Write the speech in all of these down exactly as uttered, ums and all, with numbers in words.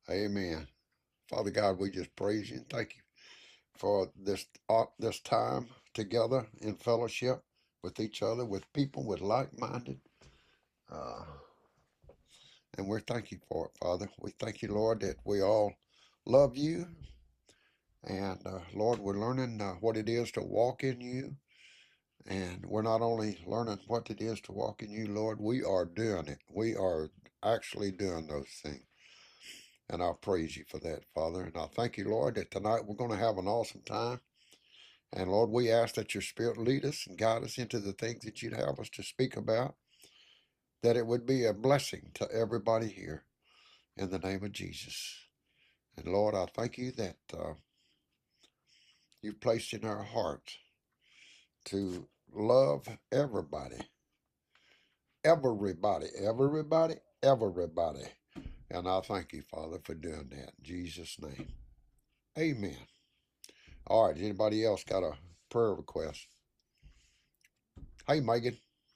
Amen. Father God, we just praise you and thank you for this uh, this time together in fellowship with each other, with people with like-minded. Uh, and we're thanking for it, Father. We thank you, Lord, that we all love you. And uh, Lord, we're learning uh, what it is to walk in you. And we're not only learning what it is to walk in you, Lord, we are doing it. We are actually doing those things. And I praise you for that, Father. And I thank you, Lord, that tonight we're going to have an awesome time. And Lord, we ask that your Spirit lead us and guide us into the things that you'd have us to speak about, that it would be a blessing to everybody here in the name of Jesus. And Lord, I thank you that uh, you've placed in our hearts to love everybody, everybody, everybody, everybody. And I thank you, Father, for doing that. In Jesus' name. Amen. All right, anybody else got a prayer request? Hey, Megan.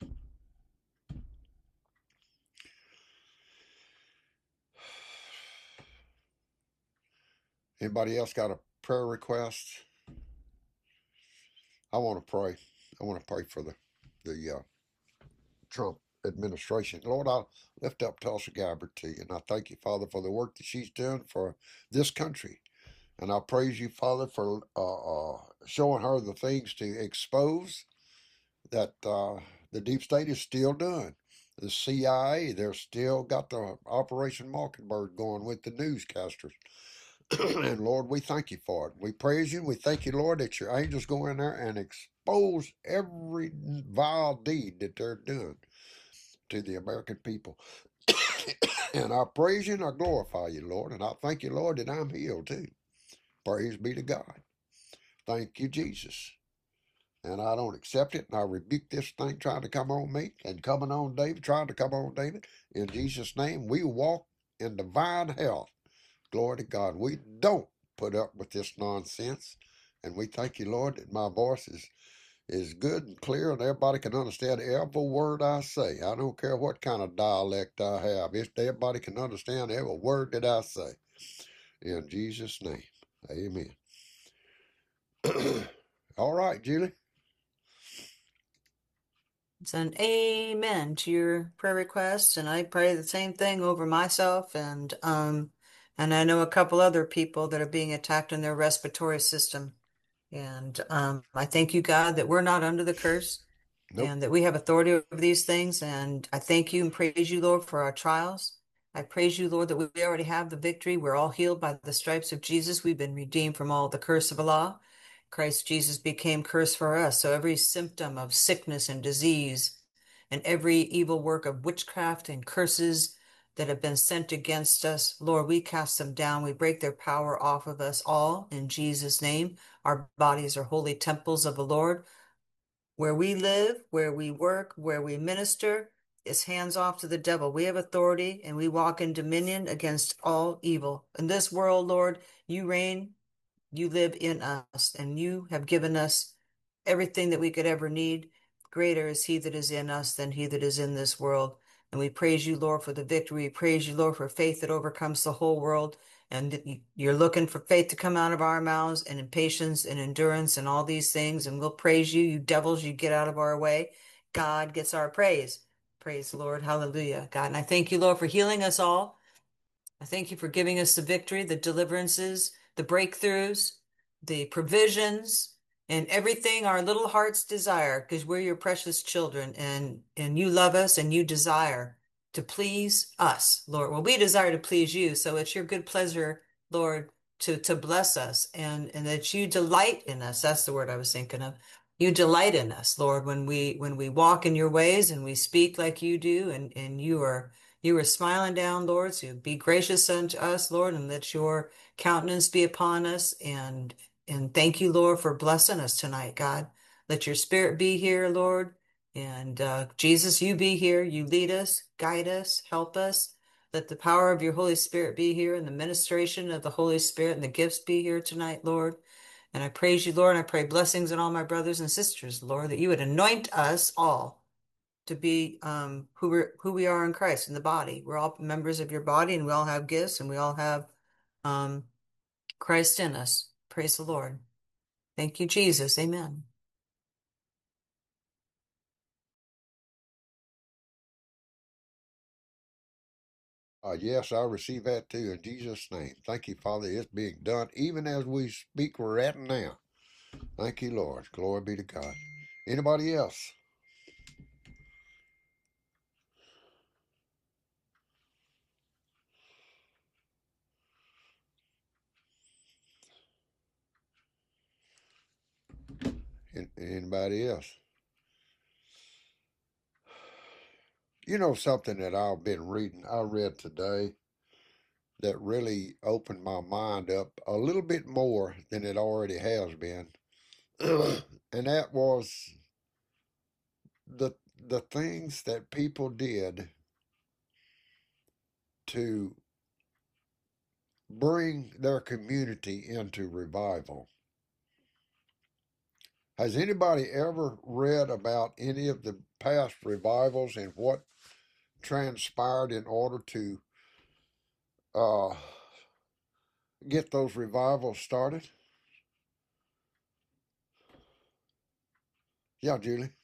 Anybody else got a prayer request? I want to pray. I want to pray for the the uh, Trump administration. Lord, I lift up Tulsa Gabbard to you, and I thank you, Father, for the work that she's doing for this country. And I praise you, Father, for uh, uh, showing her the things to expose that uh, the deep state is still doing. The C I A, they're still got the Operation Mockingbird going with the newscasters. And Lord, we thank you for it. We praise you. We thank you, Lord, that your angels go in there and expose every vile deed that they're doing to the American people. And I praise you and I glorify you, Lord. And I thank you, Lord, that I'm healed too. Praise be to God. Thank you, Jesus. And I don't accept it, and I rebuke this thing trying to come on me and coming on David, trying to come on David. In Jesus' name, we walk in divine health. Glory to God. We don't put up with this nonsense. And we thank you, Lord, that my voice is, is good and clear and everybody can understand every word I say. I don't care what kind of dialect I have. It's, everybody can understand every word that I say. In Jesus' name, amen. All right, Julie. It's an amen to your prayer request, and I pray the same thing over myself and um and I know a couple other people that are being attacked in their respiratory system. And um I thank you, God, that we're not under the curse Nope. and that we have authority over these things. And I thank you and praise you, Lord, for our trials. I praise you, Lord, that we already have the victory. We're all healed by the stripes of Jesus. We've been redeemed from all the curse of the law. Christ Jesus became curse for us. So every symptom of sickness and disease and every evil work of witchcraft and curses that have been sent against us, Lord, we cast them down. We break their power off of us all in Jesus' name. Our bodies are holy temples of the Lord. Where we live, where we work, where we minister, is hands off to the devil. We have authority and we walk in dominion against all evil. In this world, Lord, you reign, you live in us, and you have given us everything that we could ever need. Greater is he that is in us than he that is in this world. And we praise you, Lord, for the victory. We praise you, Lord, for faith that overcomes the whole world. And you're looking for faith to come out of our mouths and in patience and endurance and all these things. And we'll praise you. You devils, you get out of our way. God gets our praise. Praise the Lord. Hallelujah, God. And I thank you, Lord, for healing us all. I thank you for giving us the victory, the deliverances, the breakthroughs, the provisions, and everything our little hearts desire, because we're your precious children, and and you love us and you desire to please us, Lord. Well, we desire to please you, so it's your good pleasure, Lord, to to bless us and and that you delight in us. That's the word I was thinking of. You delight in us, Lord, when we when we walk in your ways and we speak like you do, and and you are you are smiling down, Lord, so be gracious unto us, Lord, and let your countenance be upon us. And and thank you, Lord, for blessing us tonight, God. Let your spirit be here, Lord. And uh, Jesus, you be here. You lead us, guide us, help us. Let the power of your Holy Spirit be here and the ministration of the Holy Spirit and the gifts be here tonight, Lord. And I praise you, Lord, and I pray blessings on all my brothers and sisters, Lord, that you would anoint us all to be um, who we're who we are in Christ in the body. We're all members of your body, and we all have gifts, and we all have um, Christ in us. Praise the Lord. Thank you, Jesus. Amen. Uh, yes, I receive that too in Jesus' name. Thank you, Father. It's being done even as we speak right now. Thank you, Lord. Glory be to God. Anybody else? Anybody else? You know something that I've been reading, I read today that really opened my mind up a little bit more than it already has been. And that was the the things that people did to bring their community into revival. Has anybody ever read about any of the past revivals and what transpired in order to uh, get those revivals started? Yeah, Julie.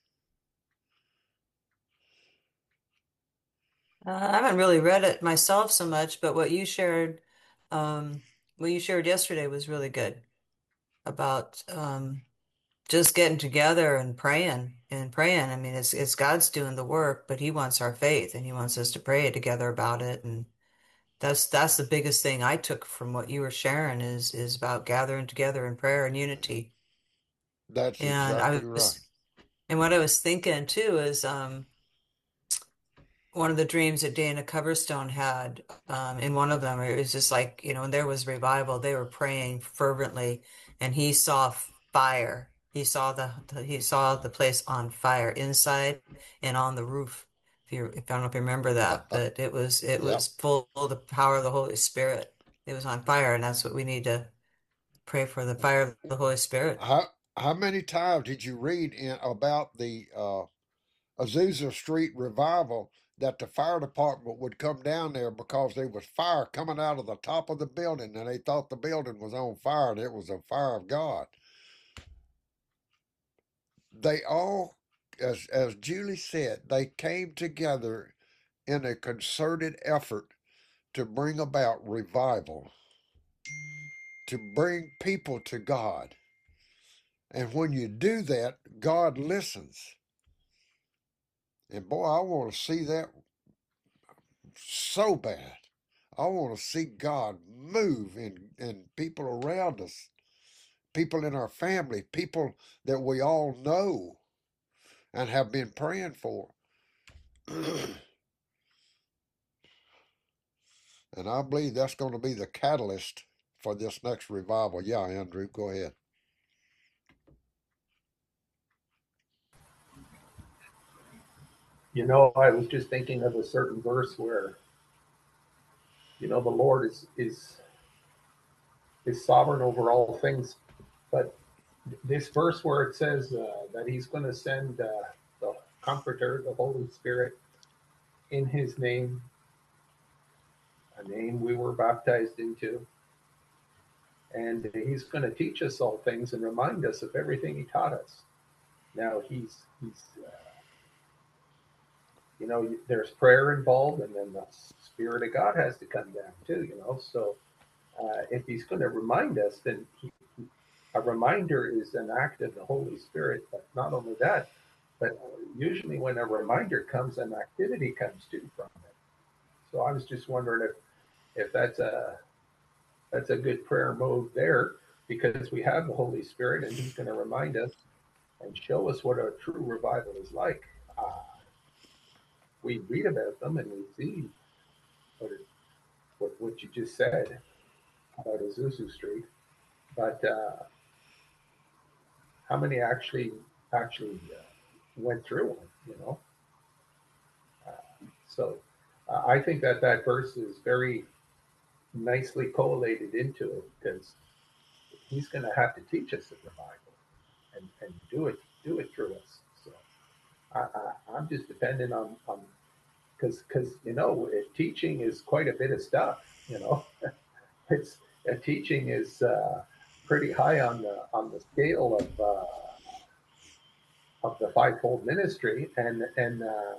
Uh, I haven't really read it myself so much, but what you shared, um, what you shared yesterday was really good about um, just getting together and praying and praying. I mean, it's it's God's doing the work, but He wants our faith and He wants us to pray together about it. And that's that's the biggest thing I took from what you were sharing is is about gathering together in prayer and unity. That's And exactly I right. was, and what I was thinking too is, um, one of the dreams that Dana Coverstone had, um, in one of them, it was just like, you know, when there was revival, they were praying fervently, and he saw fire. He saw the, the he saw the place on fire inside and on the roof. If you, if I don't know if you remember that, but it was it Yep. was full of the power of the Holy Spirit. It was on fire, and that's what we need to pray for, the fire of the Holy Spirit. How how many times did you read in about the uh, Azusa Street revival that the fire department would come down there because there was fire coming out of the top of the building and they thought the building was on fire and it was a fire of God. They all, as as Julie said, they came together in a concerted effort to bring about revival, to bring people to God. And when you do that, God listens. And boy, I want to see that so bad. I want to see God move in, in people around us, people in our family, people that we all know and have been praying for. And I believe that's going to be the catalyst for this next revival. Yeah, Andrew, go ahead. You know, I was just thinking of a certain verse where, you know, the Lord is is is sovereign over all things, but this verse where it says uh, that He's going to send uh, the Comforter, the Holy Spirit, in His name, a name we were baptized into, and He's going to teach us all things and remind us of everything He taught us. Now He's He's uh, you know, there's prayer involved, and then the Spirit of God has to come down too. You know, so uh, if He's going to remind us, then he, a reminder is an act of the Holy Spirit. But not only that, but usually when a reminder comes, an activity comes too from it. So I was just wondering if if that's a that's a good prayer mode there, because we have the Holy Spirit and He's going to remind us and show us what a true revival is like. Uh, we read about them and we see what, it, what, what you just said about Azusa Street, but uh, how many actually actually uh, went through one? You know, uh, so uh, I think that that verse is very nicely correlated into it, because He's going to have to teach us the revival and, and do it do it through us. So I, I, I'm just dependent on on because because you know it, teaching is quite a bit of stuff. You know, it's uh, teaching is uh, pretty high on the on the scale of uh, of the fivefold ministry, and and uh,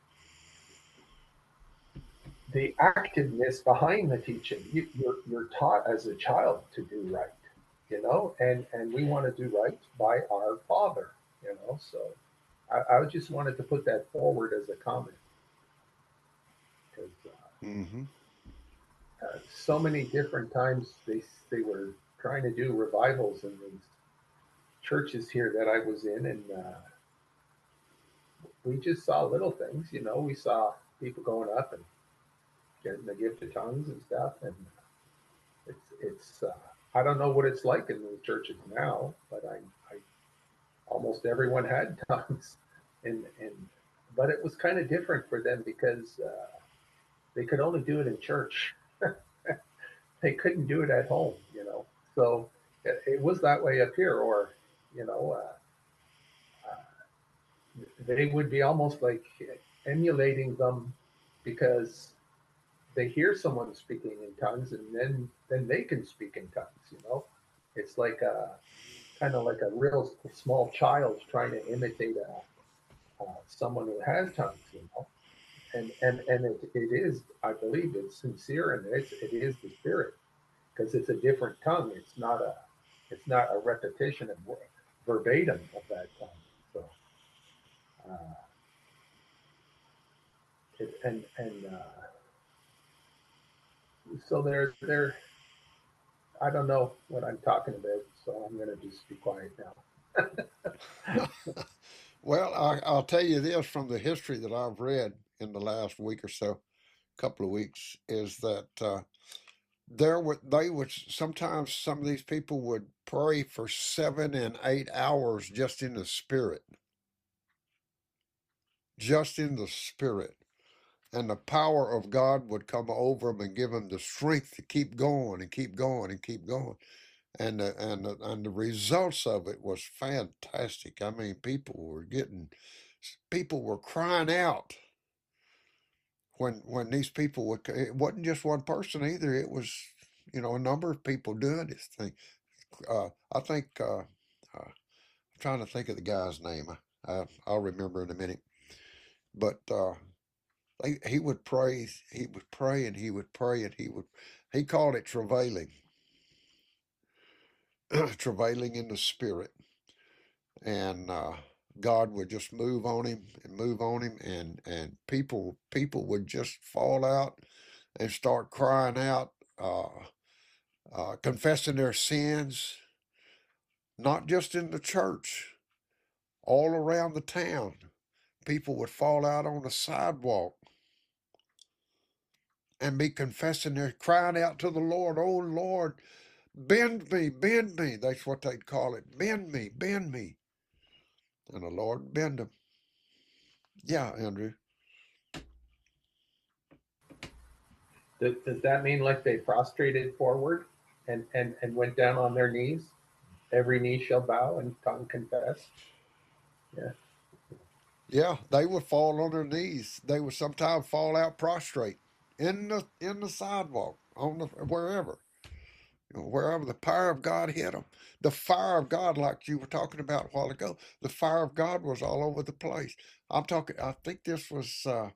the activeness behind the teaching. You, you're you're taught as a child to do right, you know, and and we want to do right by our Father, you know. So I, I just wanted to put that forward as a comment because uh, Mm-hmm. uh, so many different times they they were trying to do revivals in these churches here that I was in, and uh, we just saw little things, you know. We saw people going up and getting the gift of tongues and stuff, and it's it's. Uh, I don't know what it's like in the churches now, but I, I almost everyone had tongues, and and but it was kind of different for them because uh, they could only do it in church. They couldn't do it at home, you know. So it, it was that way up here, or you know, uh, uh, they would be almost like emulating them because they hear someone speaking in tongues, and then then they can speak in tongues. You know, it's like a kind of like a real small child trying to imitate a, uh, someone who has tongues. You know, and and and it, it is, I believe, it's sincere, and it's it is the spirit because it's a different tongue. It's not a it's not a repetition of verbatim of that tongue. So. Uh, it, and and uh, so they're they're I don't know what I'm talking about, so I'm going to just be quiet now. Well, I, I'll tell you this from the history that I've read in the last week or so, couple of weeks, is that uh, there would they would sometimes some of these people would pray for seven and eight hours just in the spirit, just in the spirit, and the power of God would come over them and give them the strength to keep going and keep going and keep going. And the, and the, and the results of it was fantastic. I mean, people were getting, people were crying out when when these people would. It wasn't just one person either. It was, you know, a number of people doing this thing. Uh, I think uh, uh, I'm trying to think of the guy's name. I, I'll remember in a minute. But uh, he, he would pray. He would pray and he would pray and he would. He called it travailing, travailing in the spirit. And uh, God would just move on him and move on him, and and people people would just fall out and start crying out, uh, uh, confessing their sins, not just in the church, all around the town. People would fall out on the sidewalk and be confessing their, crying out to the Lord, "Oh Lord, bend me, bend me." That's what they'd call it, bend me, bend me, and the Lord bend them. Yeah, Andrew. Does, does that mean like they prostrated forward and, and, and went down on their knees? Every knee shall bow and tongue confess. Yeah. Yeah, they would fall on their knees. They would sometimes fall out prostrate in the in the sidewalk, on the wherever, you know, wherever the power of God hit them. The fire of God, like you were talking about a while ago, the fire of God was all over the place. I'm talking. I think this was uh,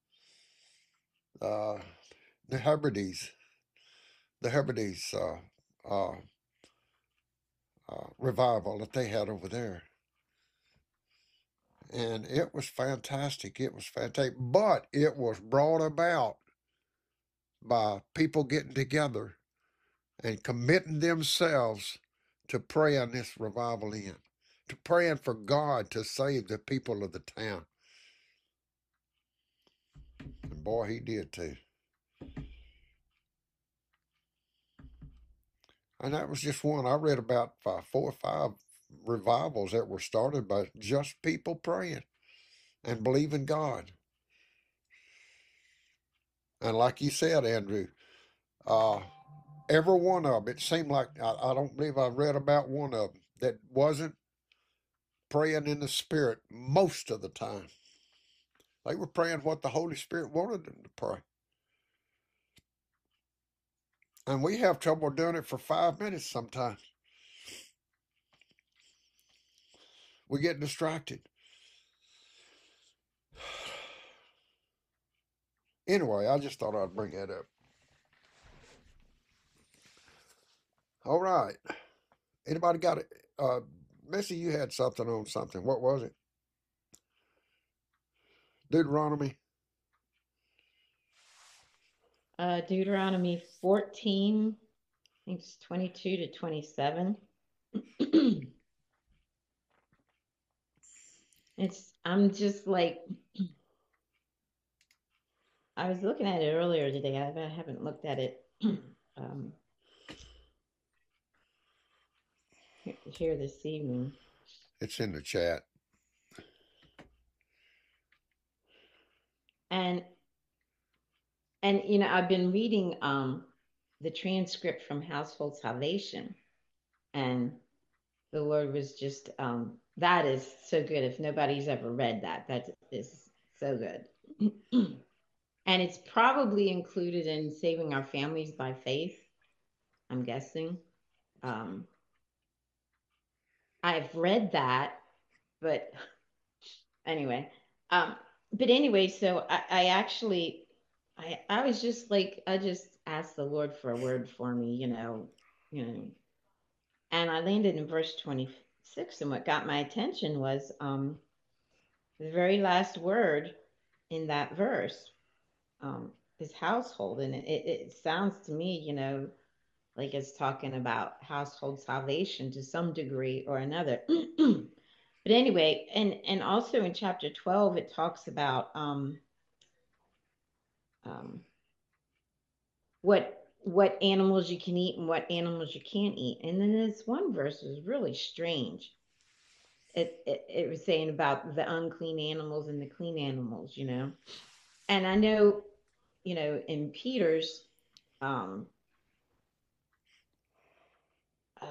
uh, the Hebrides, the Hebrides uh, uh, uh, revival that they had over there. And it was fantastic. It was fantastic. But it was brought about by people getting together and committing themselves to praying this revival in, to praying for God to save the people of the town. And boy, he did too. And that was just one. I read about five, four or five revivals that were started by just people praying and believing God. And like you said, Andrew, uh, every one of them, it seemed like, I, I don't believe I read about one of them that wasn't praying in the Spirit most of the time. They were praying what the Holy Spirit wanted them to pray. And we have trouble doing it for five minutes sometimes. We get distracted. Anyway, I just thought I'd bring that up. All right. Anybody got it? Uh, Missy, you had something on something. What was it? Deuteronomy? Uh, Deuteronomy fourteen, I think it's twenty-two to twenty-seven. It's, I'm just like, I was looking at it earlier today. I I haven't looked at it um, he- here this evening. It's in the chat. And, and, you know, I've been reading um, the transcript from Household Salvation, and the Lord was just, um, that is so good. If nobody's ever read that, that is so good. And it's probably included in Saving Our Families by Faith, I'm guessing. Um, I've read that, but anyway. Um, but anyway, so I, I actually, I, I was just like, I just asked the Lord for a word for me, you know, you know, and I landed in verse twenty-six, and what got my attention was um, the very last word in that verse um, is household. And it, it sounds to me, you know, like it's talking about household salvation to some degree or another. But anyway, and, and also in chapter twelve, it talks about um, um, what what animals you can eat and what animals you can't eat. And then this one verse is really strange. It, it it was saying about the unclean animals and the clean animals, you know. And I know, you know, in Peter's um, uh,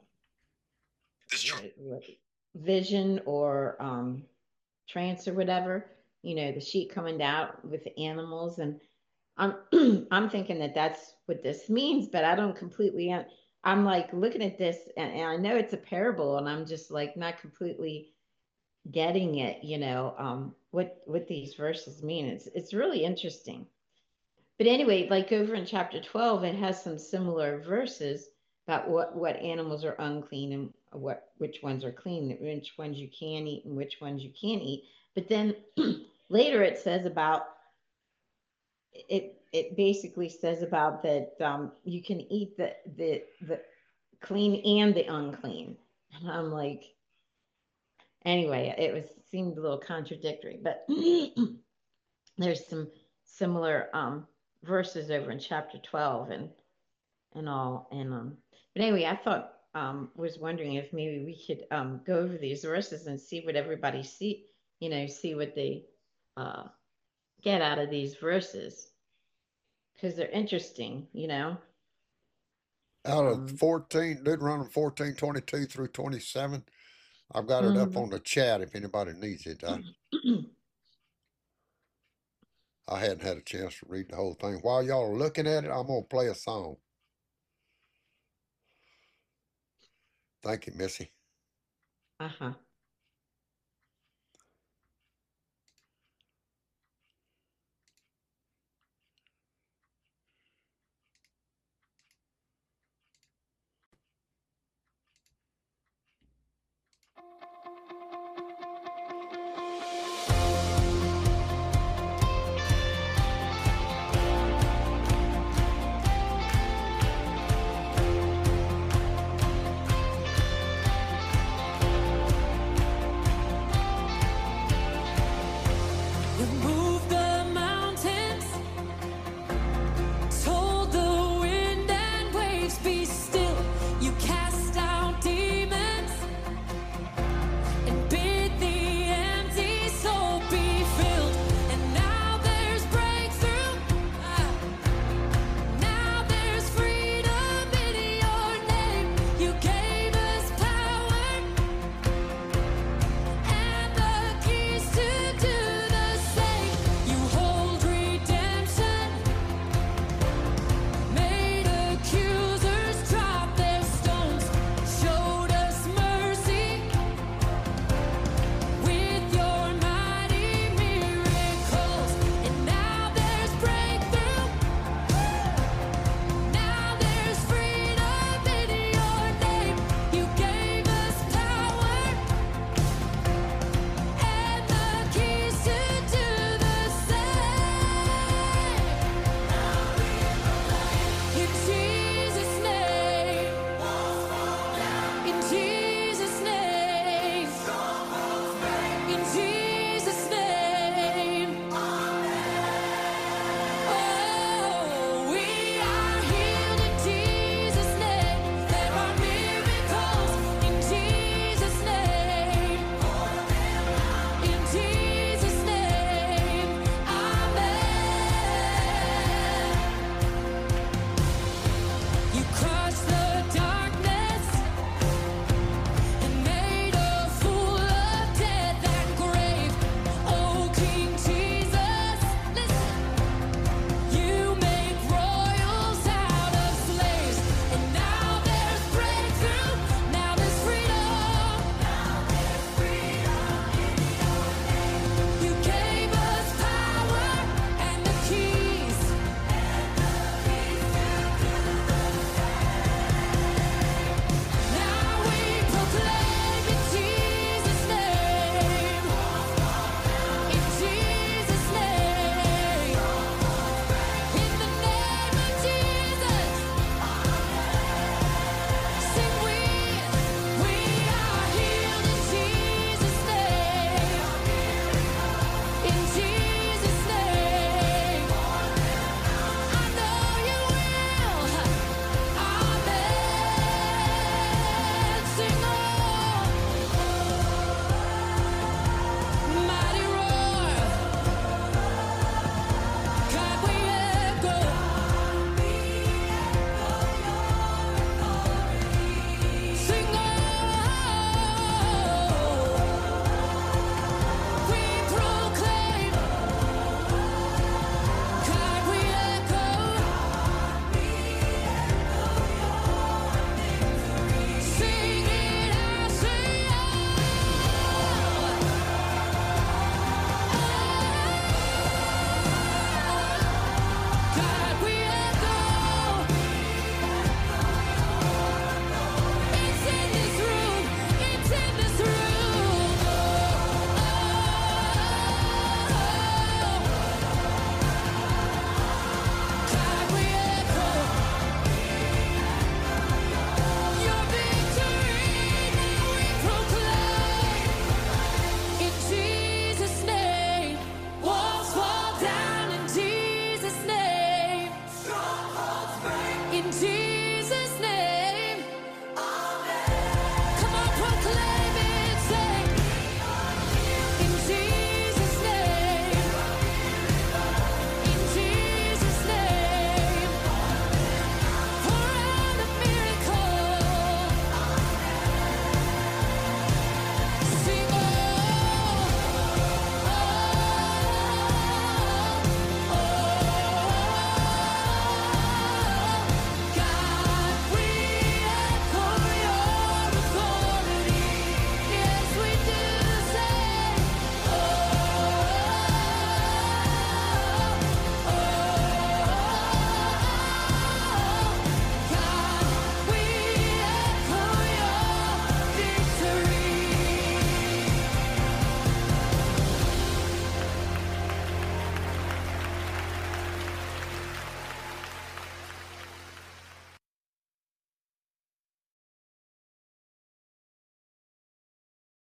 what, what, vision or um, trance or whatever, you know, the sheep coming out with the animals, and I'm I'm thinking that that's what this means, but I don't completely. I'm like looking at this, and, and I know it's a parable, and I'm just like not completely getting it, you know, um, what what these verses mean. It's it's really interesting. But anyway, like over in chapter twelve, it has some similar verses about what what animals are unclean and what which ones are clean, which ones you can eat and which ones you can't eat. But then later it says about it. It basically says about that um, you can eat the the the clean and the unclean. And I'm like, anyway, it was seemed a little contradictory, but there's some similar um, verses over in chapter twelve and and all. And um, but anyway, I thought um, was wondering if maybe we could um, go over these verses and see what everybody see, you know, see what they uh, get out of these verses, because they're interesting, you know. Out of Um, fourteen, Deuteronomy fourteen, twenty-two through twenty-seven, I've got it up mhm. on the chat if anybody needs it. I, I hadn't had a chance to read the whole thing. While y'all are looking at it, I'm going to play a song. Thank you, Missy. Uh-huh.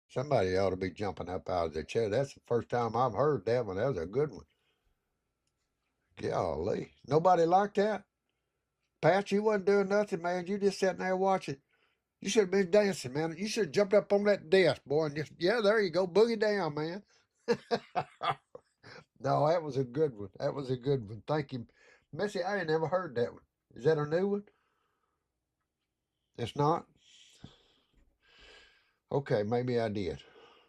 Somebody ought to be jumping up out of their chair. That's the first time I've heard that one. That was a good one. Golly. Nobody like that? Pat, you wasn't doing nothing, man. You just sitting there watching. You should have been dancing, man. You should have jumped up on that desk, boy, and just, yeah, there you go. Boogie down, man. No, that was a good one. That was a good one. Thank you. Missy, I ain't never heard that one. Is that a new one? It's not? Okay, maybe I did.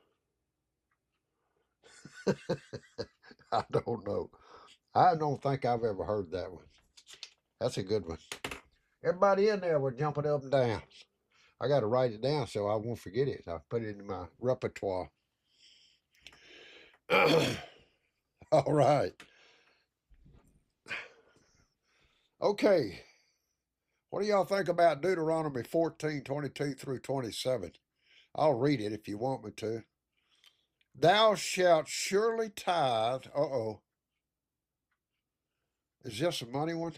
I don't know. I don't think I've ever heard that one. That's a good one. Everybody in there was jumping up and down. I got to write it down so I won't forget it. I put it in my repertoire. All right. Okay. What do y'all think about Deuteronomy fourteen, twenty-two through twenty-seven? I'll read it if you want me to. Thou shalt surely tithe. Uh-oh. Is this a money one?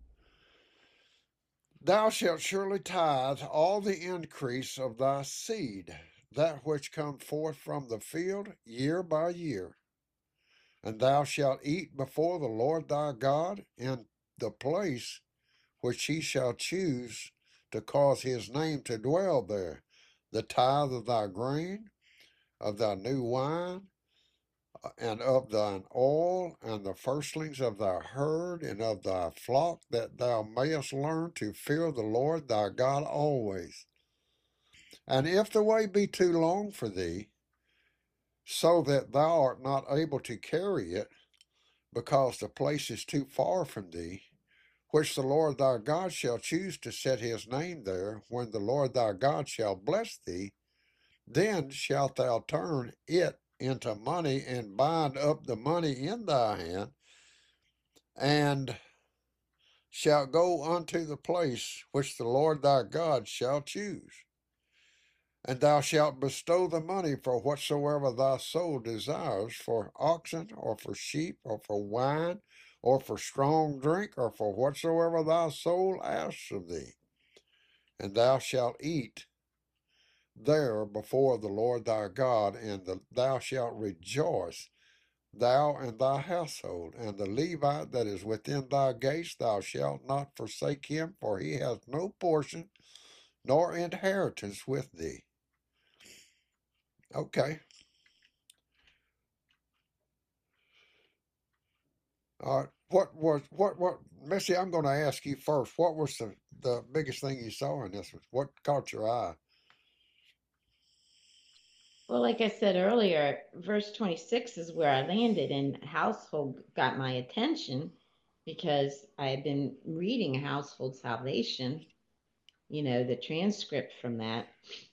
Thou shalt surely tithe all the increase of thy seed, that which come forth from the field year by year. And thou shalt eat before the Lord thy God in the place which he shall choose to cause his name to dwell there, the tithe of thy grain, of thy new wine, and of thine oil, and the firstlings of thy herd, and of thy flock, that thou mayest learn to fear the Lord thy God always. And if the way be too long for thee, so that thou art not able to carry it, because the place is too far from thee, which the Lord thy God shall choose to set his name there, when the Lord thy God shall bless thee, then shalt thou turn it into money, and bind up the money in thy hand, and shalt go unto the place which the Lord thy God shall choose. And thou shalt bestow the money for whatsoever thy soul desires, for oxen, or for sheep, or for wine, or for strong drink, or for whatsoever thy soul asks of thee. And thou shalt eat there before the Lord thy God, and the, thou shalt rejoice, thou and thy household. And the Levite that is within thy gates, thou shalt not forsake him, for he has no portion nor inheritance with thee. Okay. All right. What was what what Missy? I'm going to ask you first. What was the the biggest thing you saw in this one? What caught your eye? Well, like I said earlier, verse twenty-six is where I landed, and household got my attention because I had been reading Household Salvation, you know, the transcript from that.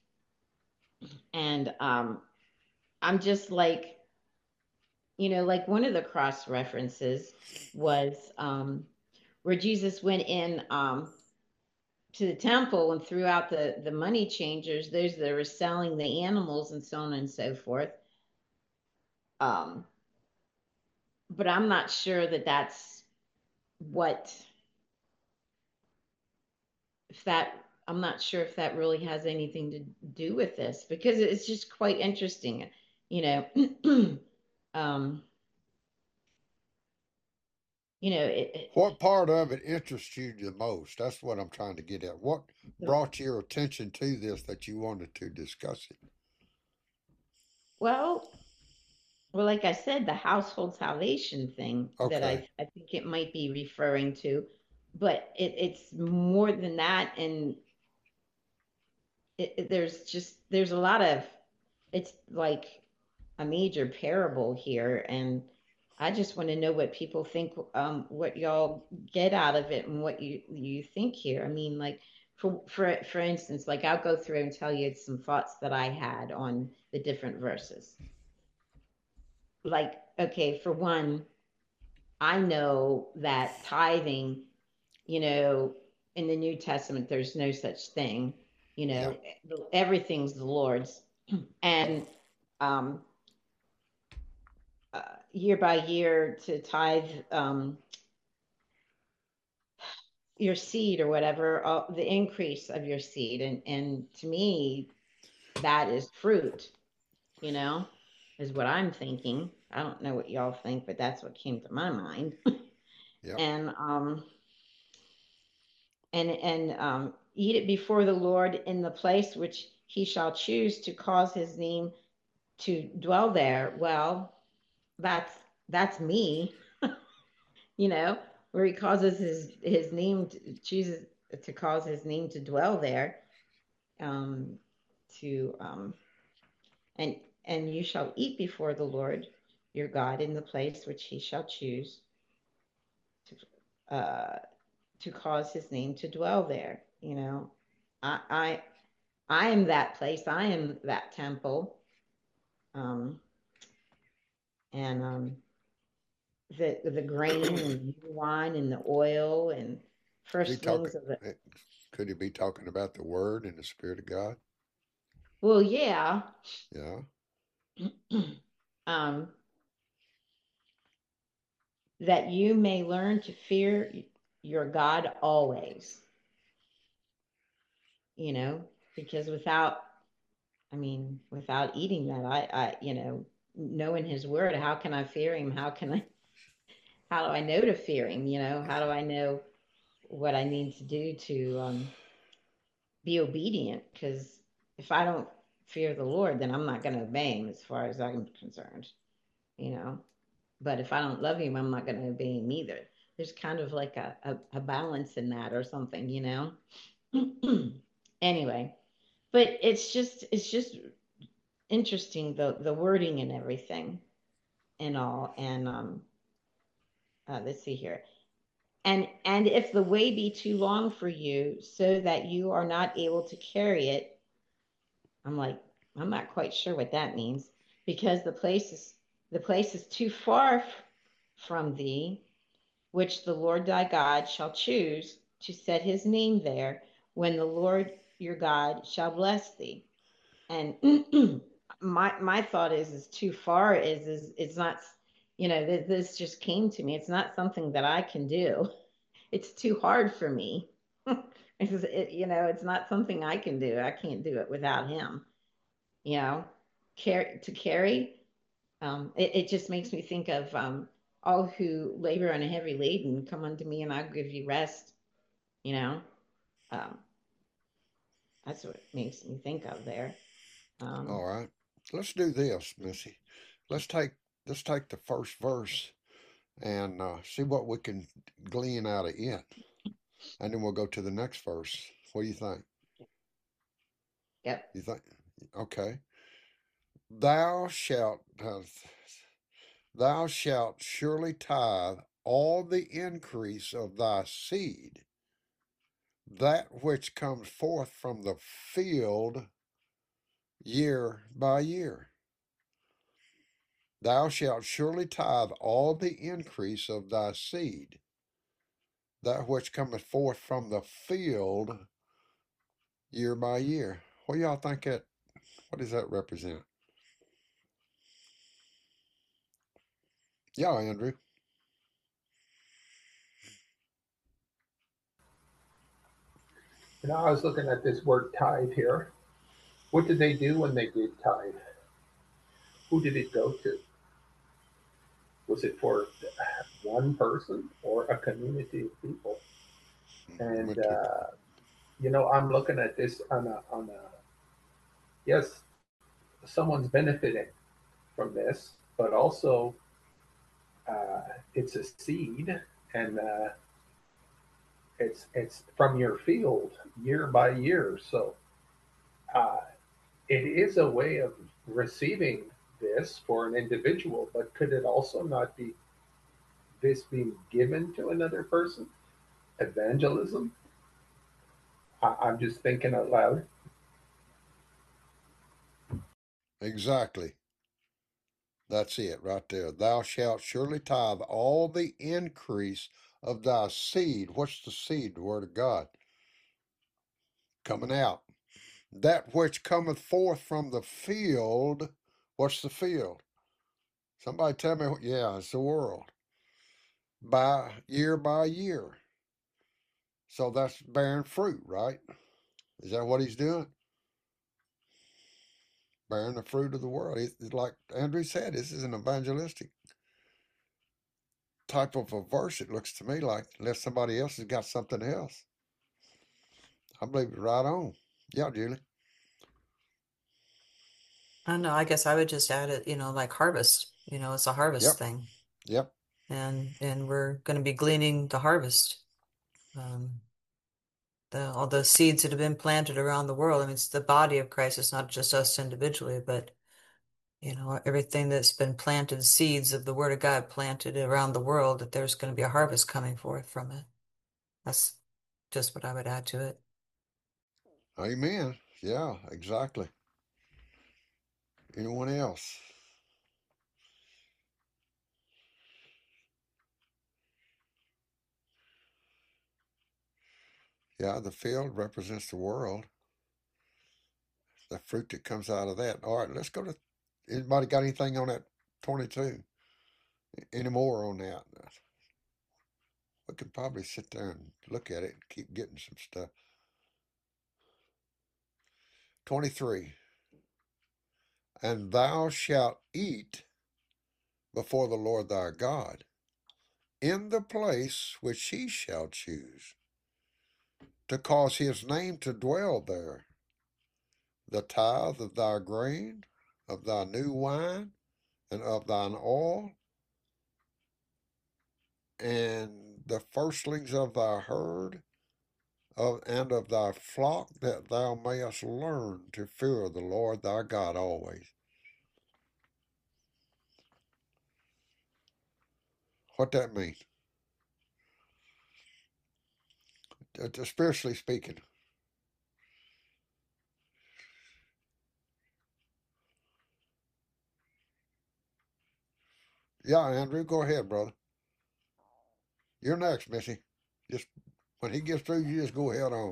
And um, I'm just like, you know, like one of the cross references was um, where Jesus went in um, to the temple and threw out the, the money changers, those that were selling the animals and so on and so forth. Um, but I'm not sure that that's what, if that, I'm not sure if that really has anything to do with this, because it's just quite interesting, you know. um, you know, it, it, What part of it interests you the most? That's what I'm trying to get at. What brought your attention to this that you wanted to discuss it? well, well, like I said, the household salvation thing that Okay. I, I think it might be referring to, but it, it's more than that. And it, it, there's just, there's a lot of, it's like a major parable here. And I just want to know what people think, um, what y'all get out of it and what you, you think here. I mean, like, for, for, for instance, like I'll go through and tell you some thoughts that I had on the different verses. Like, okay, for one, I know that tithing, you know, in the New Testament, there's no such thing. You know, Yeah. everything's the Lord's. And um, uh, year by year to tithe um, your seed or whatever, uh, the increase of your seed. And, and to me, that is fruit. you know, is what I'm thinking. I don't know what y'all think, but that's what came to my mind. Yep. and um and and um eat it before the Lord in the place which he shall choose to cause his name to dwell there. Well, that's that's me, you know, where he causes his his name to, chooses to cause his name to dwell there. Um to um and and you shall eat before the Lord your God in the place which he shall choose to uh to cause his name to dwell there. You know, I I I am that place. I am that temple. Um and um the the grain and the new wine and the oil and Is he firstlings talking? of the eh, Could he be talking about the Word and the Spirit of God? well, yeah. Yeah. um that you may learn to fear your God always, you know, because without, I mean, without eating that, I, I, you know, knowing his word, how can I fear him? How can I, how do I know to fear him? You know, how do I know what I need to do to um, be obedient? Because if I don't fear the Lord, then I'm not going to obey him as far as I'm concerned, you know. But if I don't love him, I'm not going to obey him either. There's kind of like a, a, a balance in that or something, you know. Anyway, but it's just it's just interesting, the the wording and everything and all. And um uh, let's see here. And and if the way be too long for you, so that you are not able to carry it, I'm like, I'm not quite sure what that means, because the place is the place is too far f- from thee, which the Lord thy God shall choose to set his name there, when the Lord your God shall bless thee. And my my thought is is too far is is it's not, you know, th- this just came to me. It's not something that I can do. It's too hard for me. It's, it, you know, it's not something I can do. I can't do it without him. You know, carry to carry. Um, it, it just makes me think of um, all who labor and are heavy laden, come unto me, and I'll give you rest. You know, um, that's what it makes me think of there. Um, All right. Let's do this, Missy. Let's take let's take the first verse and uh, see what we can glean out of it, and then we'll go to the next verse. What do you think? yep. You think? Okay. Thou shalt uh, thou shalt surely tithe all the increase of thy seed, that which comes forth from the field year by year. Thou shalt surely tithe all the increase of thy seed, that which cometh forth from the field year by year. What do y'all think that, what does that represent? Yeah, Andrew. You know, I was looking at this word tithe here. What did they do when they did tithe? Who did it go to? Was it for one person or a community of people? And Went to, uh, you know, I'm looking at this on a on a yes, someone's benefiting from this, but also uh, it's a seed, and uh, it's it's from your field year by year. So uh, it is a way of receiving this for an individual, but could it also not be this being given to another person? Evangelism? I, I'm just thinking out loud. exactly. That's it right there. Thou shalt surely tithe all the increase of thy seed. What's the seed? The word of God coming out. That which cometh forth from the field. What's the field? Somebody tell me. Yeah, it's the world. By year by year. So that's bearing fruit, right? Is that what he's doing? bearing the fruit of the world. It's, it's like Andrew said, this is an evangelistic type of a verse. It looks to me like, unless somebody else has got something else. I believe it's right on. Yeah, Julie. I don't know. I guess I would just add it, you know, like harvest. You know, it's a harvest Yep. thing, Yep. and and we're going to be gleaning the harvest. Um, the all the seeds that have been planted around the world. I mean, it's the body of Christ. It's not just us individually, but you know, everything that's been planted, seeds of the Word of God planted around the world. That there's going to be a harvest coming forth from it. That's just what I would add to it. Amen. Yeah, exactly. Anyone else? Yeah, the field represents the world. The fruit that comes out of that. All right, let's go to. Anybody got anything on that twenty-two? Any more on that? We could probably sit there and look at it and keep getting some stuff. twenty-three. And thou shalt eat before the Lord thy God in the place which he shall choose, to cause his name to dwell there, the tithe of thy grain, of thy new wine, and of thine oil, and the firstlings of thy herd, of, and of thy flock, that thou mayest learn to fear the Lord thy God always. What that mean? Uh, Spiritually speaking. Yeah, Andrew, go ahead, brother. You're next, Missy. Just when he gets through, you just go ahead on.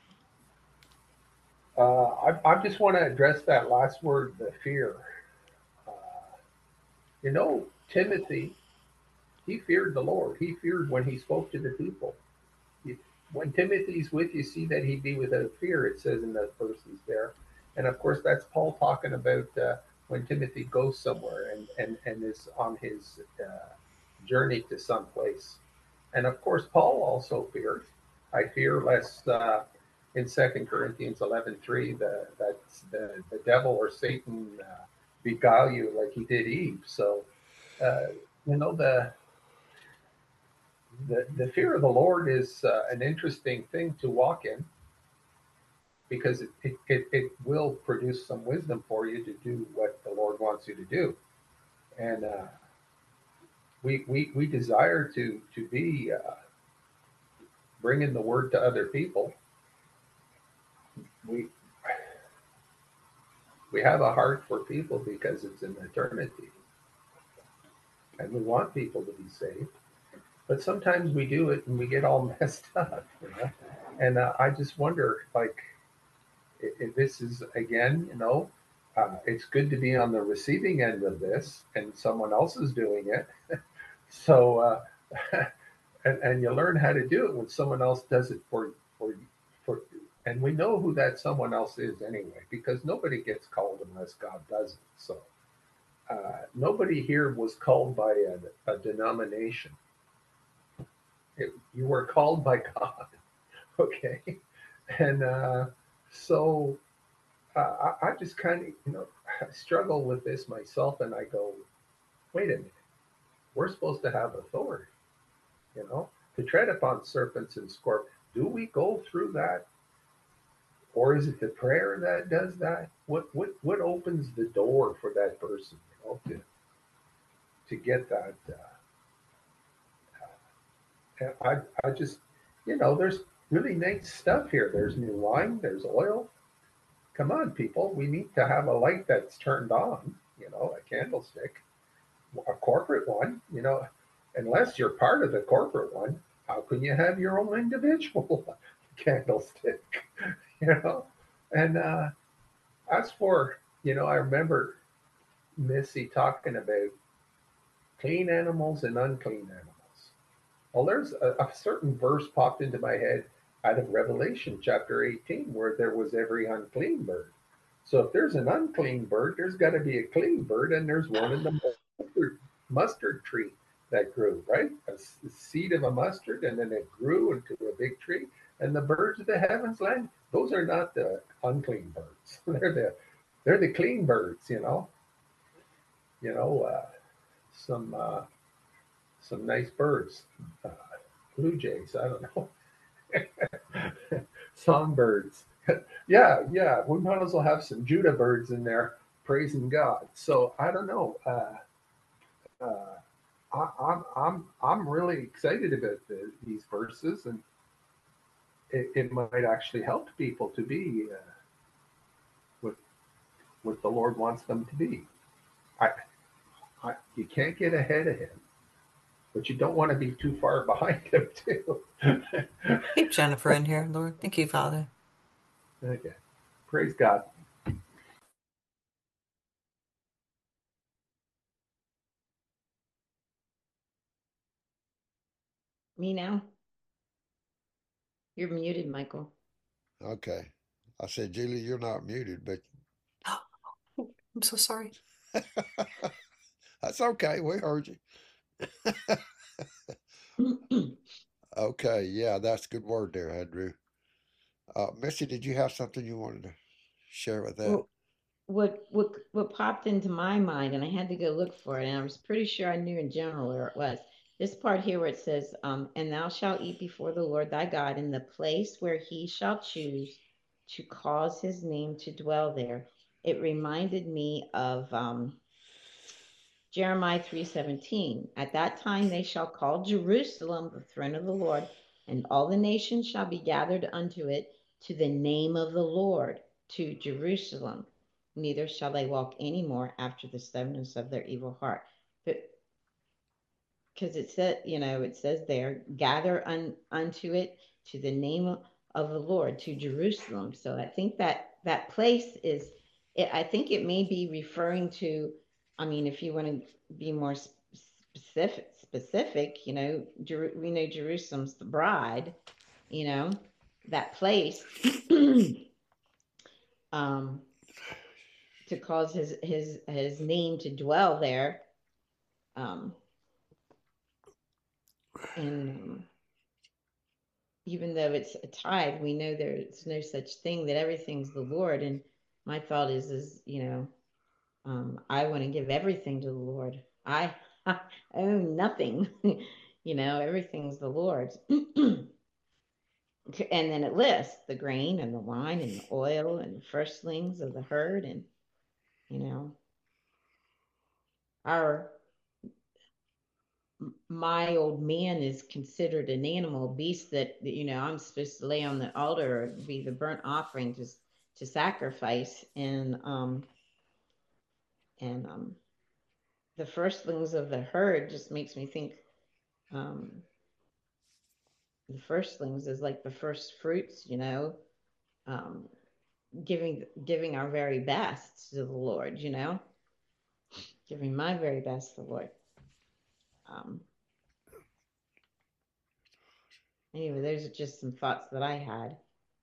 Uh, I, I just want to address that last word, the fear. Uh, you know, Timothy, he feared the Lord. He feared when he spoke to the people. He, when Timothy's with you, see that he be without fear, it says in the verses there. And of course, that's Paul talking about uh, when Timothy goes somewhere and, and, and is on his uh, journey to some place. And of course, Paul also feared. I fear lest uh, in Second Corinthians eleven three, the, that the, the devil or Satan uh, beguile you like he did Eve. So, uh, you know, the, the, the fear of the Lord is uh, an interesting thing to walk in because it, it, it, it will produce some wisdom for you to do what the Lord wants you to do. And uh, we, we, we desire to, to be uh, bringing the word to other people. We, we have a heart for people because it's an eternity and we want people to be saved, but sometimes we do it and we get all messed up, you know. And uh, I just wonder, like, if, if this is again, you know, uh, it's good to be on the receiving end of this, and someone else is doing it. so, uh, and, and you learn how to do it when someone else does it for for for. And we know who that someone else is anyway, because nobody gets called unless God does it. So uh, nobody here was called by a, a denomination. It, you were called by God, okay? And uh, so uh, I, I just kind of, you know, I struggle with this myself, and I go, wait a minute, we're supposed to have authority, you know, to tread upon serpents and scorpions. Do we go through that? Or is it the prayer that does that? What what what opens the door for that person, you know, to to get that? Uh, I I just, you know, there's really nice stuff here. There's new wine. There's oil. Come on, people. We need to have a light that's turned on. You know, a candlestick, a corporate one. You know, unless you're part of the corporate one, how can you have your own individual candlestick? You know, and uh, as for, you know, I remember Missy talking about clean animals and unclean animals. Well, there's a, a certain verse popped into my head out of Revelation chapter eighteen where there was every unclean bird. So if there's an unclean bird, there's got to be a clean bird, and there's one in the mustard, mustard tree that grew, right? A, s- a seed of a mustard, and then it grew into a big tree. And the birds of the heavens land, those are not the unclean birds. they're the they're the clean birds, you know. You know, uh, some uh, some nice birds, uh, blue jays. I don't know, songbirds. yeah, yeah. We might as well have some Judah birds in there praising God. So I don't know. Uh, uh, I, I'm I'm I'm really excited about the, these verses, and it, it might actually help people to be uh, what what the Lord wants them to be. I, I you can't get ahead of Him, but you don't want to be too far behind Him too. Keep Jennifer in here, Lord. Thank you, Father. Okay, praise God. Me now? You're muted, Michael. Okay. I said, Julie, you're not muted, but I'm so sorry. that's okay. We heard you. Okay, yeah, that's a good word there, Andrew. Uh, Missy, did you have something you wanted to share with that? Well, what what what popped into my mind, and I had to go look for it, and I was pretty sure I knew in general where it was. This part here where it says, um, "And thou shalt eat before the Lord thy God in the place where he shall choose to cause his name to dwell there." It reminded me of um, Jeremiah three seventeen. At that time they shall call Jerusalem the throne of the Lord, and all the nations shall be gathered unto it, to the name of the Lord, to Jerusalem. Neither shall they walk any more after the stubbornness of their evil heart. But because it said, you know, it says there, gather un, unto it, to the name of the Lord, to Jerusalem. So I think that that place is, it, I think it may be referring to, I mean, if you want to be more specific, specific, you know, Jer- we know Jerusalem's the bride, you know, that place, um, to cause his his his name to dwell there, um, and um, even though it's a tithe, we know there's no such thing, that everything's the Lord. And my thought is, is, you know, um, I want to give everything to the Lord. I, I own nothing, you know, everything's the Lord's. And then it lists the grain and the wine and the oil and the firstlings of the herd. And, you know, our, my old man is considered an animal beast that, you know, I'm supposed to lay on the altar or be the burnt offering to to sacrifice. And um and um the firstlings of the herd just makes me think, um the firstlings is like the first fruits, you know, um giving giving our very best to the Lord, you know, giving my very best to the Lord. um Anyway, those are just some thoughts that I had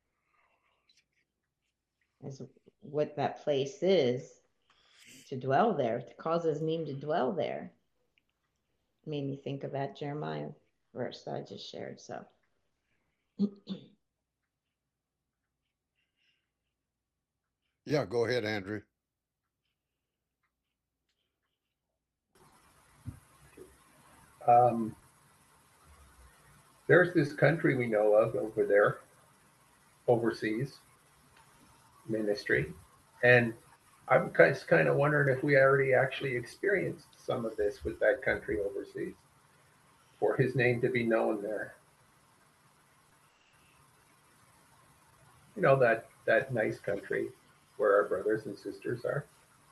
as what that place is, to dwell there, to cause his name to dwell there. Made me think of that Jeremiah verse that I just shared. So Yeah, go ahead, Andrew. Um, there's this country we know of over there, overseas ministry, and I'm just kind of wondering if we already actually experienced some of this with that country overseas, for his name to be known there. You know, that that nice country where our brothers and sisters are.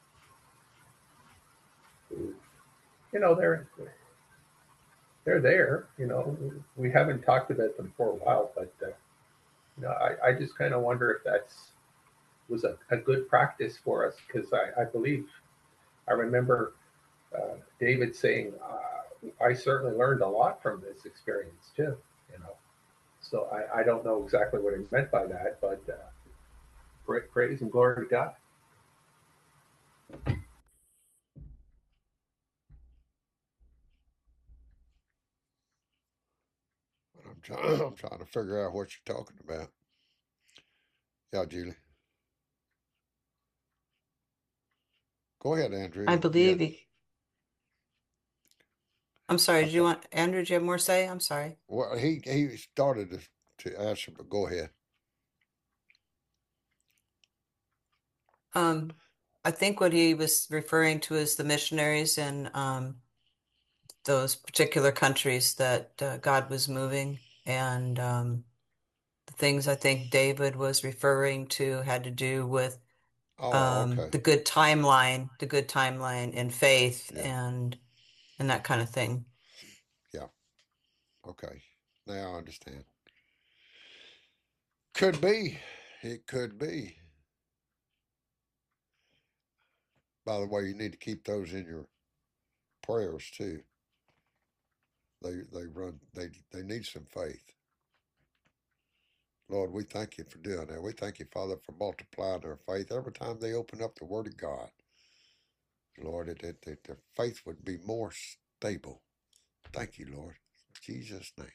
Who, you know, they're they're there. You know, we haven't talked about them for a while, but uh, you know, I, I just kind of wonder if that's was a, a good practice for us, because I, I believe I remember uh, David saying, uh, I certainly learned a lot from this experience too, you know. So I, I don't know exactly what he meant by that, but uh, pra- praise and glory to God. I'm trying. I'm trying to figure out what you're talking about. Yeah, Julie. Go ahead, Andrew. I If you believe had, he. I'm sorry. I Did you thought. want Andrew? Do you have more to say? I'm sorry. Well, he he started to, to answer, but go ahead. Um, I think what he was referring to is the missionaries in um, those particular countries that uh, God was moving, and um, the things I think David was referring to had to do with Oh, um, okay. the good timeline, the good timeline in faith, Yeah, and and that kind of thing. yeah. Okay. Now I understand. Could be. It could be. By the way, you need to keep those in your prayers too. They they run. They they need some faith. Lord, we thank you for doing that. We thank you, Father, for multiplying their faith every time they open up the Word of God. Lord, that, that, that their faith would be more stable. Thank you, Lord. In Jesus' name.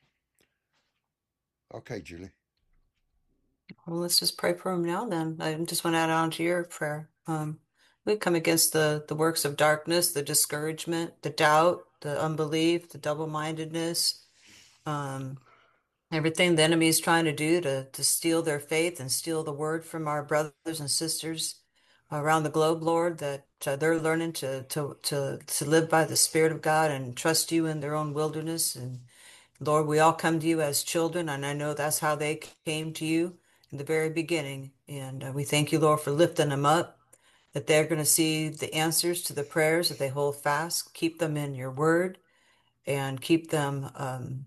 Okay, Julie. Well, let's just pray for him now then. I just want to add on to your prayer. Um, we come against the, the works of darkness, the discouragement, the doubt, the unbelief, the double-mindedness, um, everything the enemy is trying to do to, to steal their faith and steal the word from our brothers and sisters around the globe, Lord, that uh, they're learning to, to, to, to live by the Spirit of God and trust you in their own wilderness. And Lord, we all come to you as children, and I know that's how they came to you in the very beginning. And uh, we thank you, Lord, for lifting them up, that they're going to see the answers to the prayers that they hold fast. Keep them in your word and keep them um,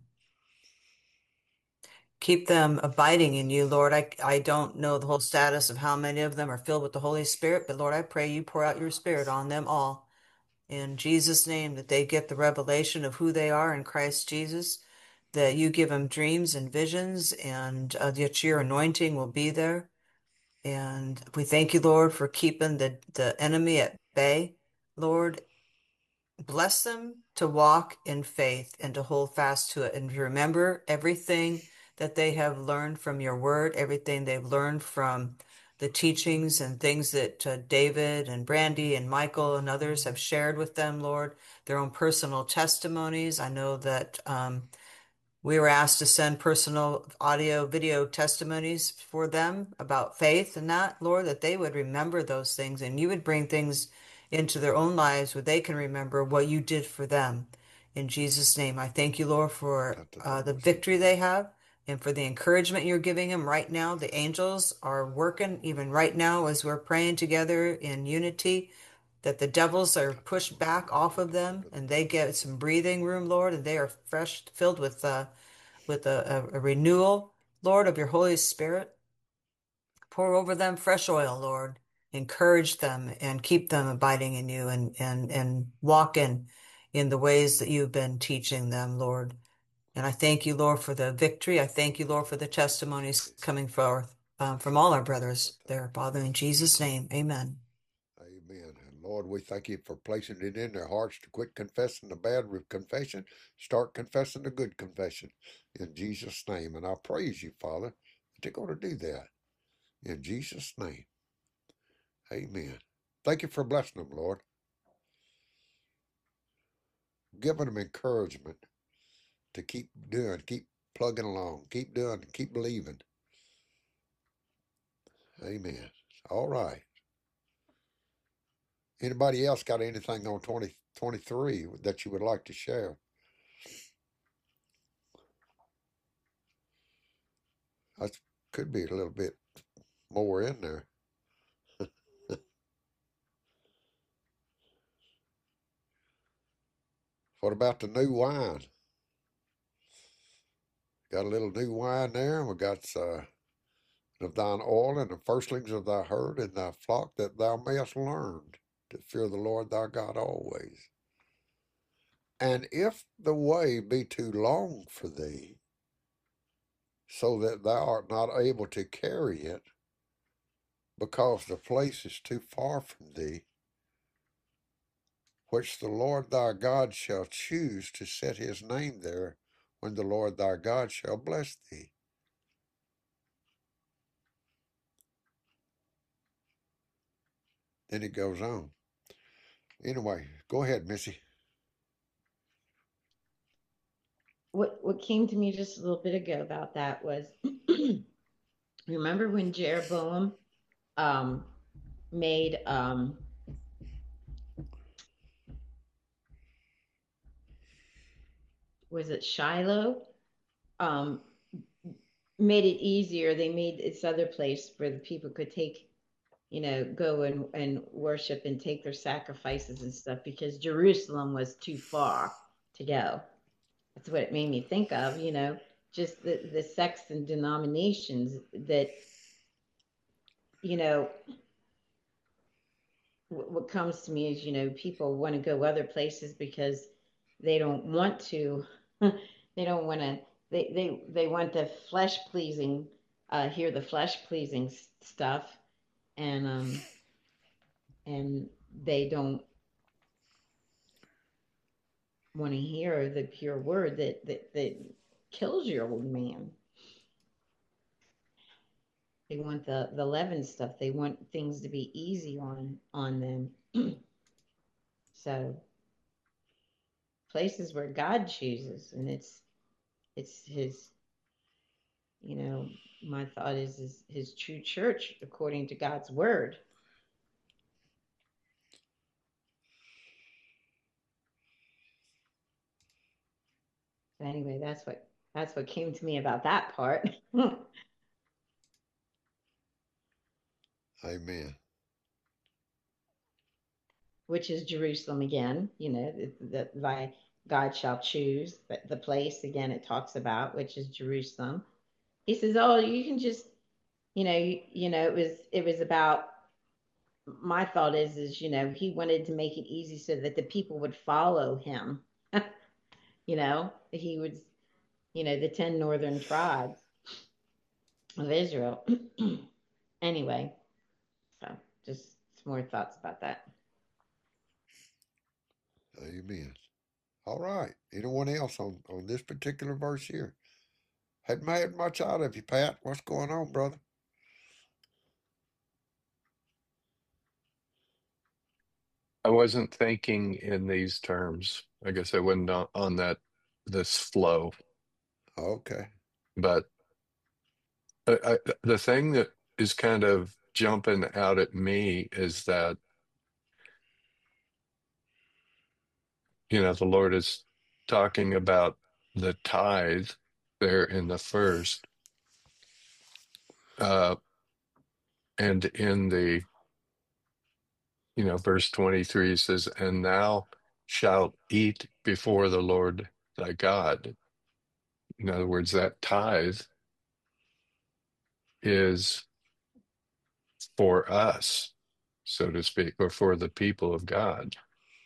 keep them abiding in you, Lord. I, I don't know the whole status of how many of them are filled with the Holy Spirit, but Lord, I pray you pour out your Spirit on them all. In Jesus' name, that they get the revelation of who they are in Christ Jesus, that you give them dreams and visions, and uh, that your anointing will be there. And we thank you, Lord, for keeping the, the enemy at bay. Lord, bless them to walk in faith and to hold fast to it and to remember everything that they have learned from your word, everything they've learned from the teachings and things that uh, David and Brandy and Michael and others have shared with them, Lord, their own personal testimonies. I know that um, we were asked to send personal audio, video testimonies for them about faith and that, Lord, that they would remember those things and you would bring things into their own lives where they can remember what you did for them. In Jesus' name, I thank you, Lord, for uh, the victory they have and for the encouragement you're giving them right now. The angels are working even right now as we're praying together in unity, that the devils are pushed back off of them and they get some breathing room, Lord, and they are fresh, filled with uh, with a, a, a renewal, Lord, of your Holy Spirit. Pour over them fresh oil, Lord. Encourage them and keep them abiding in you and and and walking in the ways that you've been teaching them, Lord. And I thank you, Lord, for the victory. I thank you, Lord, for the testimonies coming forth um, from all our brothers there, Father, in Jesus' name. Amen. Amen. And Lord, we thank you for placing it in their hearts to quit confessing the bad with confession, start confessing the good confession in Jesus' name. And I praise you, Father, that they're going to do that in Jesus' name. Amen. Thank you for blessing them, Lord. Giving them encouragement to keep doing, keep plugging along, keep doing, keep believing. Amen. All right. Anybody else got anything on twenty twenty-three that you would like to share? That could be a little bit more in there. What about the new wine? Got a little new wine there, and we got uh, of thine oil and the firstlings of thy herd and thy flock, that thou mayest learn to fear the Lord thy God always. And if the way be too long for thee, so that thou art not able to carry it, because the place is too far from thee, which the Lord thy God shall choose to set his name there when the Lord thy God shall bless thee. Then it goes on. Anyway, go ahead, Missy. What what came to me just a little bit ago about that was, remember when Jeroboam um, made um, was it Shiloh? Um, made it easier. They made this other place where the people could take, you know, go and, and worship and take their sacrifices and stuff because Jerusalem was too far to go. That's what it made me think of, you know, just the, the sects and denominations that, you know, what comes to me is, you know, people want to go other places because they don't want to, they don't want to, they, they, they want the flesh pleasing, uh, hear the flesh pleasing stuff. And, um, and they don't want to hear the pure word that, that, that kills your old man. They want the, the leaven stuff. They want things to be easy on, on them. So places where God chooses, and it's, it's his, you know, my thought is, is his true church according to God's word. So anyway, that's what, that's what came to me about that part. Amen. Which is Jerusalem again, you know, that thy God shall choose the, the place again it talks about, which is Jerusalem. He says, oh, you can just, you know, you, you know, it was, it was about, my thought is, is, you know, he wanted to make it easy so that the people would follow him, you know, he would, you know, the ten northern tribes of Israel. Anyway, so just some more thoughts about that. Amen. All right. Anyone else on, on this particular verse here? Hadn't made much out of you, Pat. What's going on, brother? I wasn't thinking in these terms. I guess I wasn't on, on that this flow. Okay. But I, I, the thing that is kind of jumping out at me is that, you know, the Lord is talking about the tithe there in the first, uh, and in the, you know, verse twenty-three says, "And thou shalt eat before the Lord thy God." In other words, that tithe is for us, so to speak, or for the people of God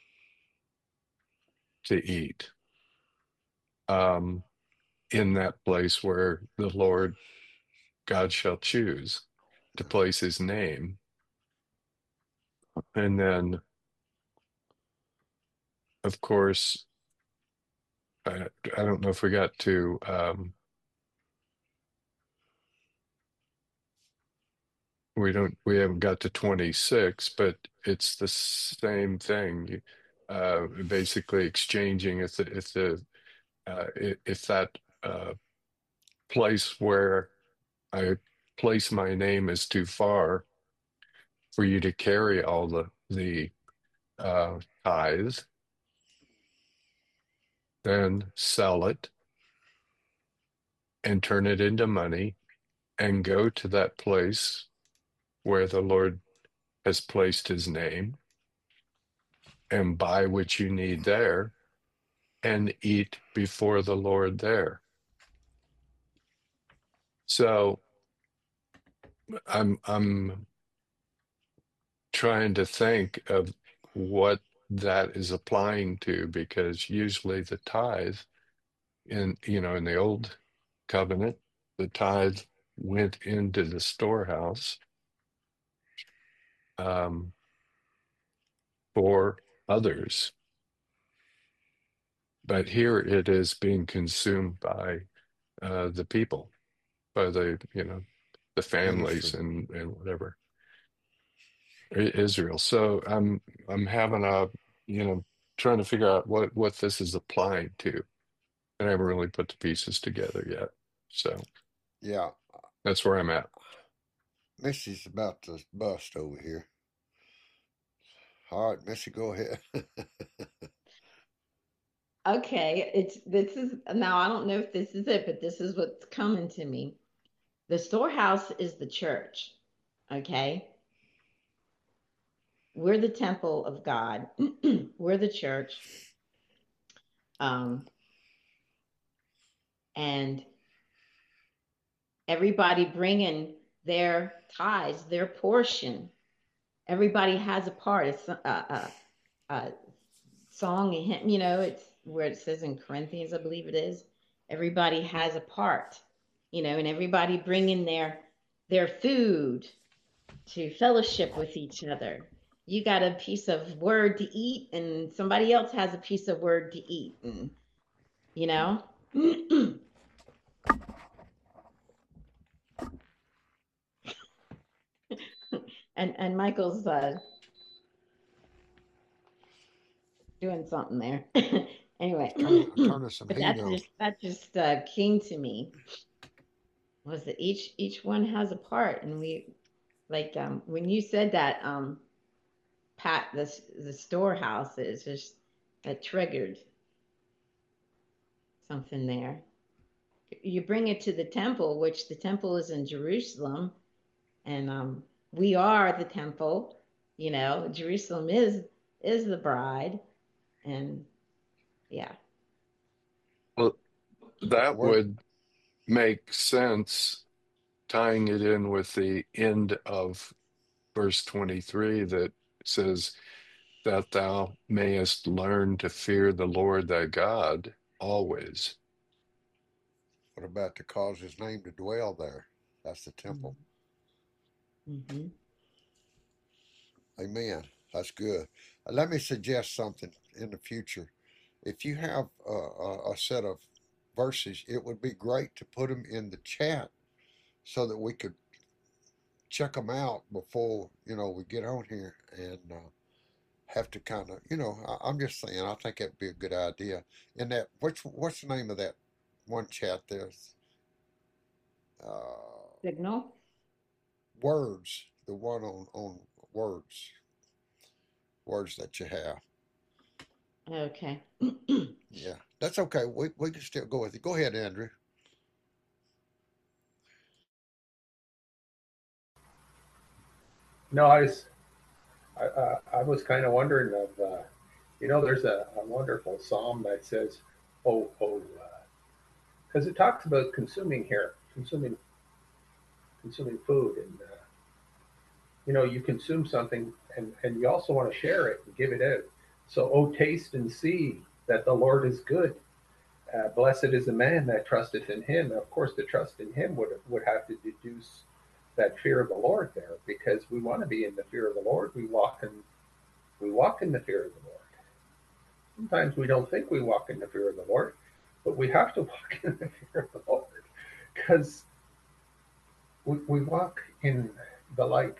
to eat, um, in that place where the Lord God shall choose to place his name. And then, of course, I, I don't know if we got to, um, we don't, we haven't got to twenty-six, but it's the same thing. Uh, basically exchanging if the, if the, uh, if that, uh, place where I place my name is too far for you to carry all the the uh, tithes, then sell it and turn it into money and go to that place where the Lord has placed his name and buy what you need there and eat before the Lord there. So I'm I'm trying to think of what that is applying to, because usually the tithe in, you know, in the old covenant, the tithe went into the storehouse, um, for others. but here it is being consumed by uh, the people, by the, you know, the families Ministry. and, and whatever. Israel. So I'm I'm having a, you know, trying to figure out what what this is applying to. And I haven't really put the pieces together yet. So Yeah. that's where I'm at. Missy's about to bust over here. All right, Missy, go ahead. Okay, it's this is now I don't know if this is it, but this is what's coming to me. The storehouse is the church. Okay. We're the temple of God. We're the church. Um, and everybody bringing their tithes, their portion. Everybody has a part. It's a, a, a song, a hymn, you know, it's where it says in Corinthians, I believe it is. Everybody has a part, you know, and everybody bringing their their food to fellowship with each other. You got a piece of word to eat, and somebody else has a piece of word to eat, and you know. and and Michael's uh, doing something there. Anyway, turn, turning some but heat that's on. just that just uh, came to me was that each each one has a part, and we like um, when you said that um, Pat, the the storehouse is just that triggered something there. You bring it to the temple, which the temple is in Jerusalem, and um, we are the temple. You know, Jerusalem is is the bride, and yeah. Well, that Where, would make sense tying it in with the end of verse twenty-three that says that thou mayest learn to fear the Lord thy God always. what about to cause his name to dwell there? That's the temple. Mm-hmm. Amen. That's good. Uh, let me suggest something in the future. If you have a, a, a set of verses, it would be great to put them in the chat so that we could check them out before, you know, we get on here and uh, have to kind of, you know, I, I'm just saying, I think that'd be a good idea. In that, what's what's the name of that one chat there? Uh, Signal. words, the one on on words, words that you have. Okay. Yeah, that's okay. We we can still go with it. Go ahead, Andrew. No, I was I, uh, I was kind of wondering of uh, you know there's a, a wonderful psalm that says oh oh because uh, it talks about consuming here consuming consuming food and uh, you know you consume something and and you also want to share it and give it out. So oh taste and see that the Lord is good. Uh, blessed is the man that trusteth in him. Of course, the trust in him would would have to deduce that fear of the Lord there, because we want to be in the fear of the Lord. We walk in we walk in the fear of the Lord. Sometimes we don't think we walk in the fear of the Lord, but we have to walk in the fear of the Lord because we, we walk in the light.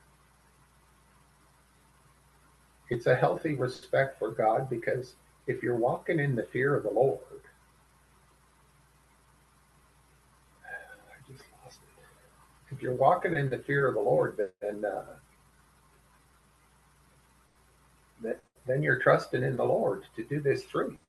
It's a healthy respect for God, because if you're walking in the fear of the Lord, I just lost it. If you're walking in the fear of the Lord, then uh, then, then you're trusting in the Lord to do this through you.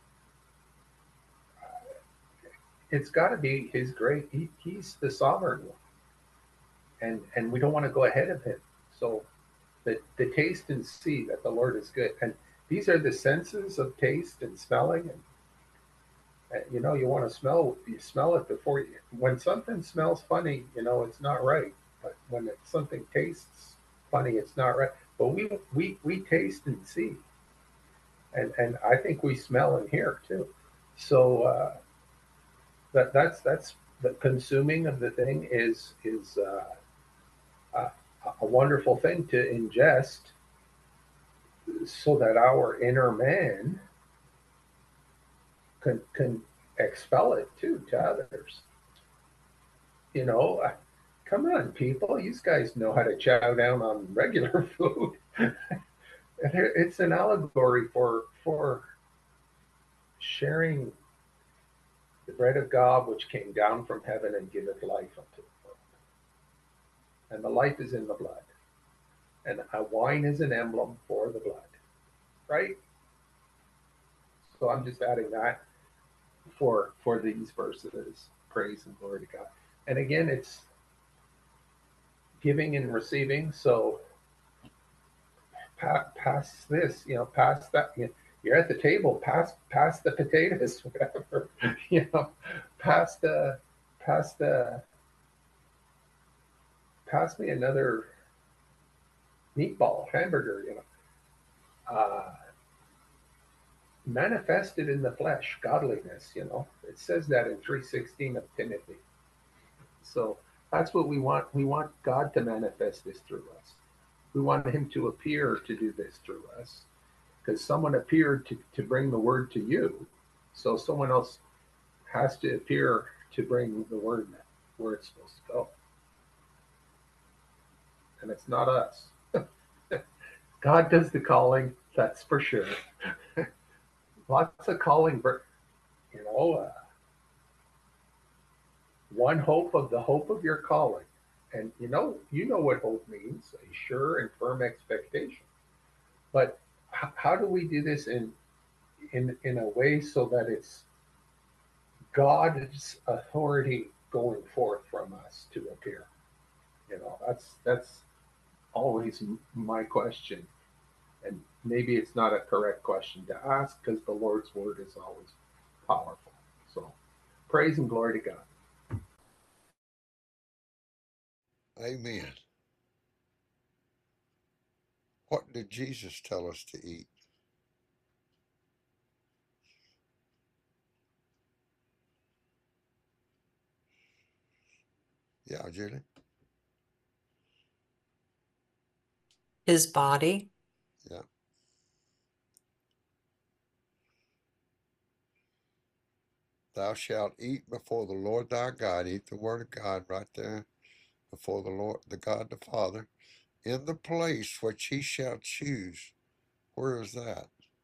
It's got to be His grace. He, he's the sovereign one, and and we don't want to go ahead of Him. So the the taste and see that the Lord is good, and these are the senses of taste and smelling, and, and you know you want to smell. You smell it before you. When something smells funny, you know it's not right. But when it, something tastes funny, it's not right. But we we we taste and see, and and I think we smell and hear too. So uh, that that's that's the consuming of the thing is is uh, a, a wonderful thing to ingest, so that our inner man can can expel it too to others. You know, uh, come on, people, you guys know how to chow down on regular food. It's an allegory for for sharing the bread of God, which came down from heaven and giveth life unto the world. And the life is in the blood. And a wine is an emblem for the blood, right? So I'm just adding that for for these verses. Praise and glory to God. And again, it's giving and receiving. So pa- pass this, you know, pass that. You know, you're at the table. Pass pass the potatoes, whatever. You know, pass the pass the pass me another meatball, hamburger. You know, uh, manifested in the flesh, godliness. You know, it says that in three sixteen of Timothy. So that's what we want. We want God to manifest this through us. We want Him to appear to do this through us, because someone appeared to, to bring the word to you. So someone else has to appear to bring the word where it's supposed to go. And it's not us. God does the calling, that's for sure. Lots of calling, you know, uh, one hope of the hope of your calling. And you know, you know what hope means, a sure and firm expectation. But h- how do we do this in in in a way so that it's God's authority going forth from us to appear? You know, that's that's always my question, and maybe it's not a correct question to ask because the Lord's word is always powerful. So, praise and glory to God. Amen. What did Jesus tell us to eat? Yeah, Julie. His body. Yeah. Thou shalt eat before the Lord thy God. Eat the word of God right there before the Lord, the God the Father, in the place which he shall choose. Where is that?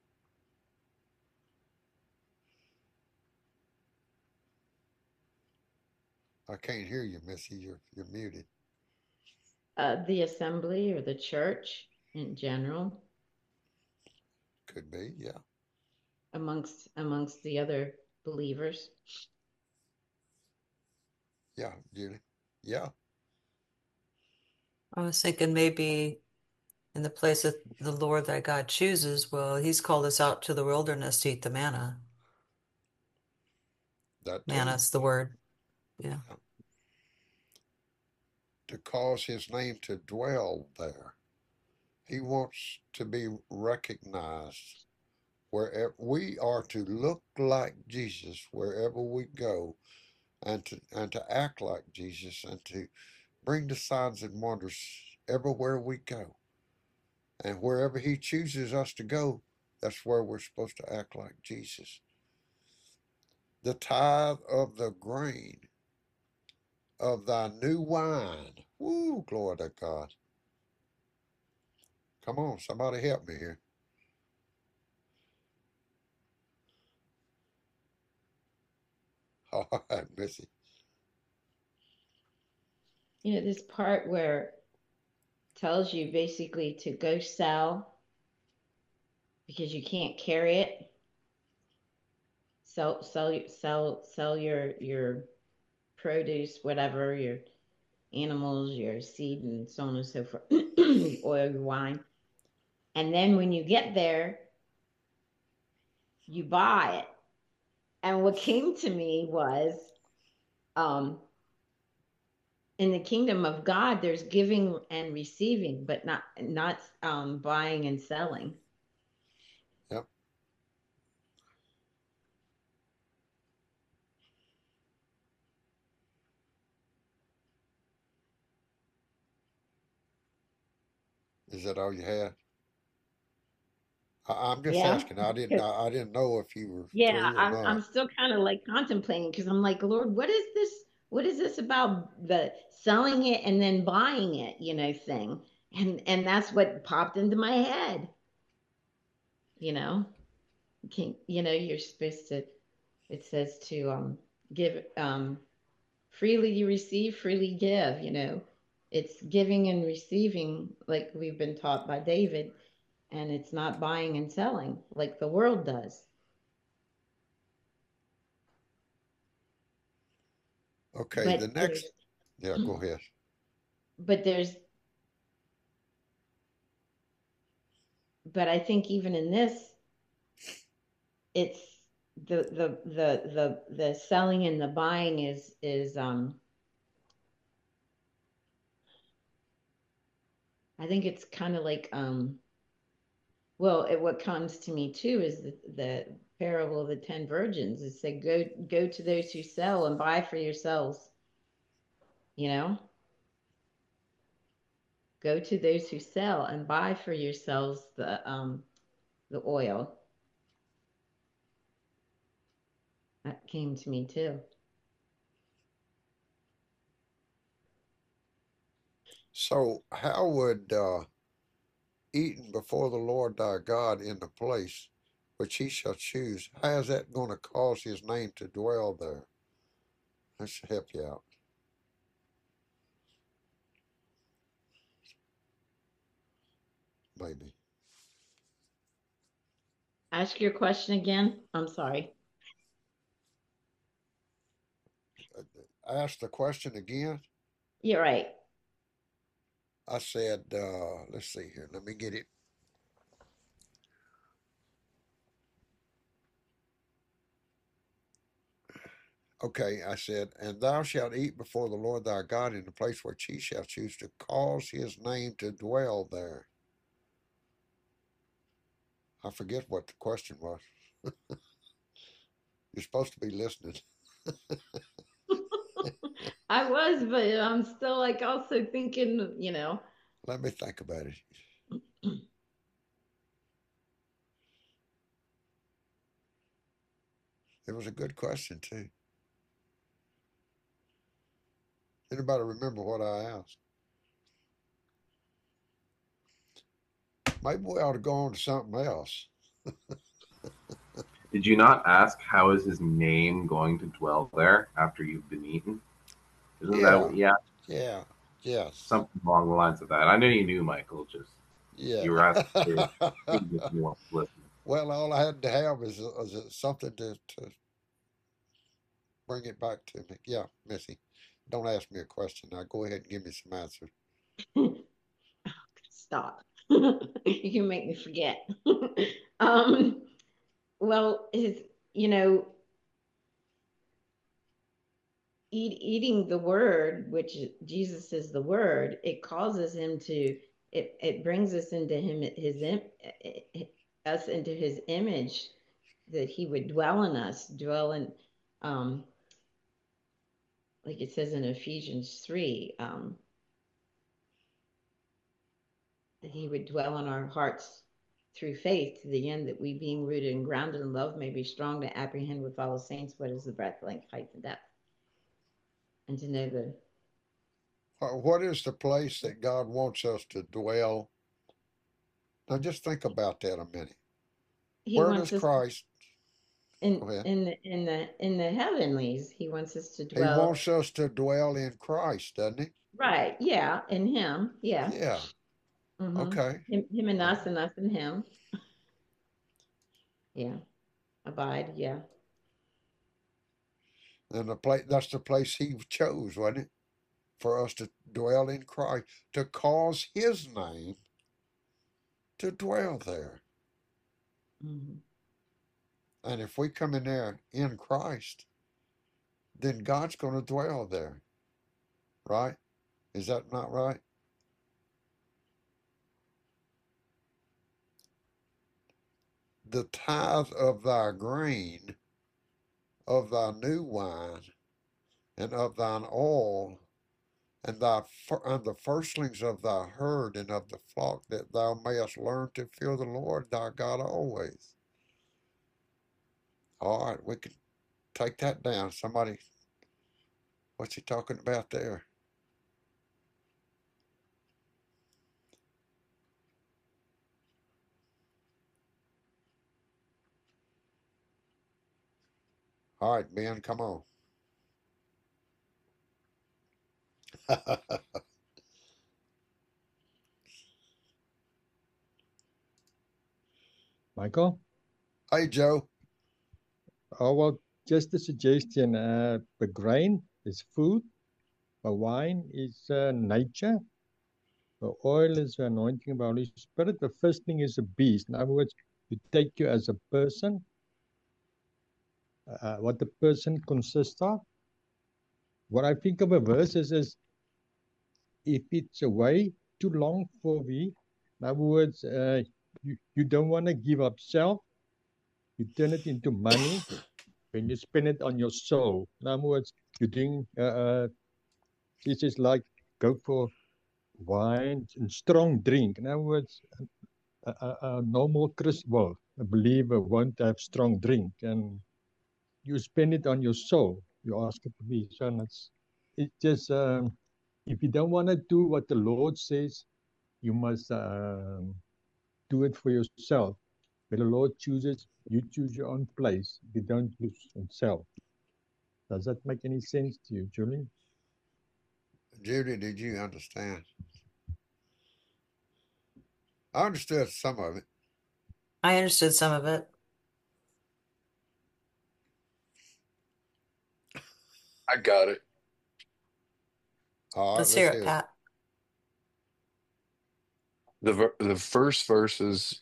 I can't hear you, Missy. You're you're muted. Uh, the assembly or the church in general, Could be, yeah. amongst amongst the other believers. Yeah, Julie. Yeah. I was thinking maybe in the place that the Lord thy God chooses. Well, he's called us out to the wilderness to eat the manna. That too. Manna's the word. Yeah. Yeah. To cause his name to dwell there. He wants to be recognized wherever we are, to look like Jesus wherever we go, and to and to act like Jesus, and to bring the signs and wonders everywhere we go. And wherever he chooses us to go, that's where we're supposed to act like Jesus. The tithe of the grain of thy new wine. Woo, glory to God. Come on, somebody help me here. All right, Missy. You know, this part where it tells you basically to go sell because you can't carry it. Sell, sell, sell, sell your your produce, whatever, your animals, your seed, and so on and so forth, the oil, your wine. And then when you get there, you buy it. And what came to me was, um, in the kingdom of God, there's giving and receiving, but not not um, buying and selling. Yep. Is that all you had? I, I'm just Yeah. asking. I didn't. I, I didn't know if you were Yeah, through or I'm I'm not. still kind of like contemplating because I'm like, Lord, what is this? What is this about the selling it and then buying it, you know, thing? And and that's what popped into my head, you know. Can you know, you're supposed to, it says to um give um freely you receive, freely give, you know. It's giving and receiving like we've been taught by David, and it's not buying and selling like the world does. Okay. The But next. there's Yeah. Go ahead. but there's but I think even in this, it's the the the the the selling and the buying is is um I think it's kind of like um well it, what comes to me too is the, the parable of the ten virgins. It said go go to those who sell and buy for yourselves, you know, go to those who sell and buy for yourselves the um the oil. That came to me too. So, how would uh, eating before the Lord thy God in the place which he shall choose, how is that going to cause his name to dwell there? That should help you out, maybe. Ask your question again. I'm sorry. Ask the question again. You're right. I said, uh, let's see here. Let me get it. Okay, I said, and thou shalt eat before the Lord thy God in the place which he shall choose to cause his name to dwell there. I forget what the question was. You're supposed to be listening. I was, but I'm still like also thinking, you know. Let me think about it. It was a good question, too. Anybody remember what I asked? Maybe we ought to go on to something else. Did you not ask how is his name going to dwell there after you've been eaten? Isn't that Yeah, what? Yeah, yeah, yes, something along the lines of that. I know you knew, Michael. Just yeah. you were asking for if you weren't listening. Well, all I had to have is, is something to, to bring it back to me. Yeah, Missy, don't ask me a question. Now go ahead and give me some answers. Stop. You can make me forget. um, well, his, you know, eat, eating the word, which Jesus is the word, it causes him to, it, it brings us into him, his, us into his image, that he would dwell in us, dwell in, um, like it says in Ephesians three, um, that he would dwell in our hearts through faith to the end that we, being rooted and grounded in love, may be strong to apprehend with all the saints what is the breadth, length, height, and depth, and to know the. What is the place that God wants us to dwell? Now just think about that a minute. He Where does wants us Christ, in go ahead, in the in the in the heavenlies. He wants us to he dwell. wants us to dwell in Christ, doesn't he? Right? Yeah, in Him. Yeah. Yeah, Mm-hmm. okay. Him, him and Uh, us, and us and Him. Yeah. Abide. Yeah. and the place, that's the place he chose, wasn't it? For us to dwell in Christ, to cause his name to dwell there. Mm-hmm. And if we come in there in Christ, then God's going to dwell there, right? Is that not right? The tithe of thy grain, of thy new wine, and of thine oil, and thy fir- and the firstlings of thy herd and of the flock, that thou mayest learn to fear the Lord thy God always. All right, we can take that down. Somebody, what's he talking about there? All right, Ben, come on. Michael? Hey, Joe. Oh, well, just a suggestion. Uh, the grain is food. The wine is uh, nature. The oil is the anointing of the Holy Spirit. The first thing is a beast. In other words, you take you as a person, uh, what the person consists of. What I think of a verse is, is if it's away too long for thee, in other words, uh, you, you don't want to give up self, you turn it into money, when you spend it on your soul. In other words, you're doing, uh, uh, this is like go for wine and strong drink. In other words, a, a, a normal Christian, well, a believer won't have strong drink, and you spend it on your soul. You ask it to be. So it's, it's just, um, if you don't want to do what the Lord says, you must um, do it for yourself. When the Lord chooses, you choose your own place. You don't choose yourself. Does that make any sense to you, Julie? Judy, did you understand? I understood some of it. I understood some of it. I got it. All right, Let's let's hear it, hear it. Pat. The ver- the first verses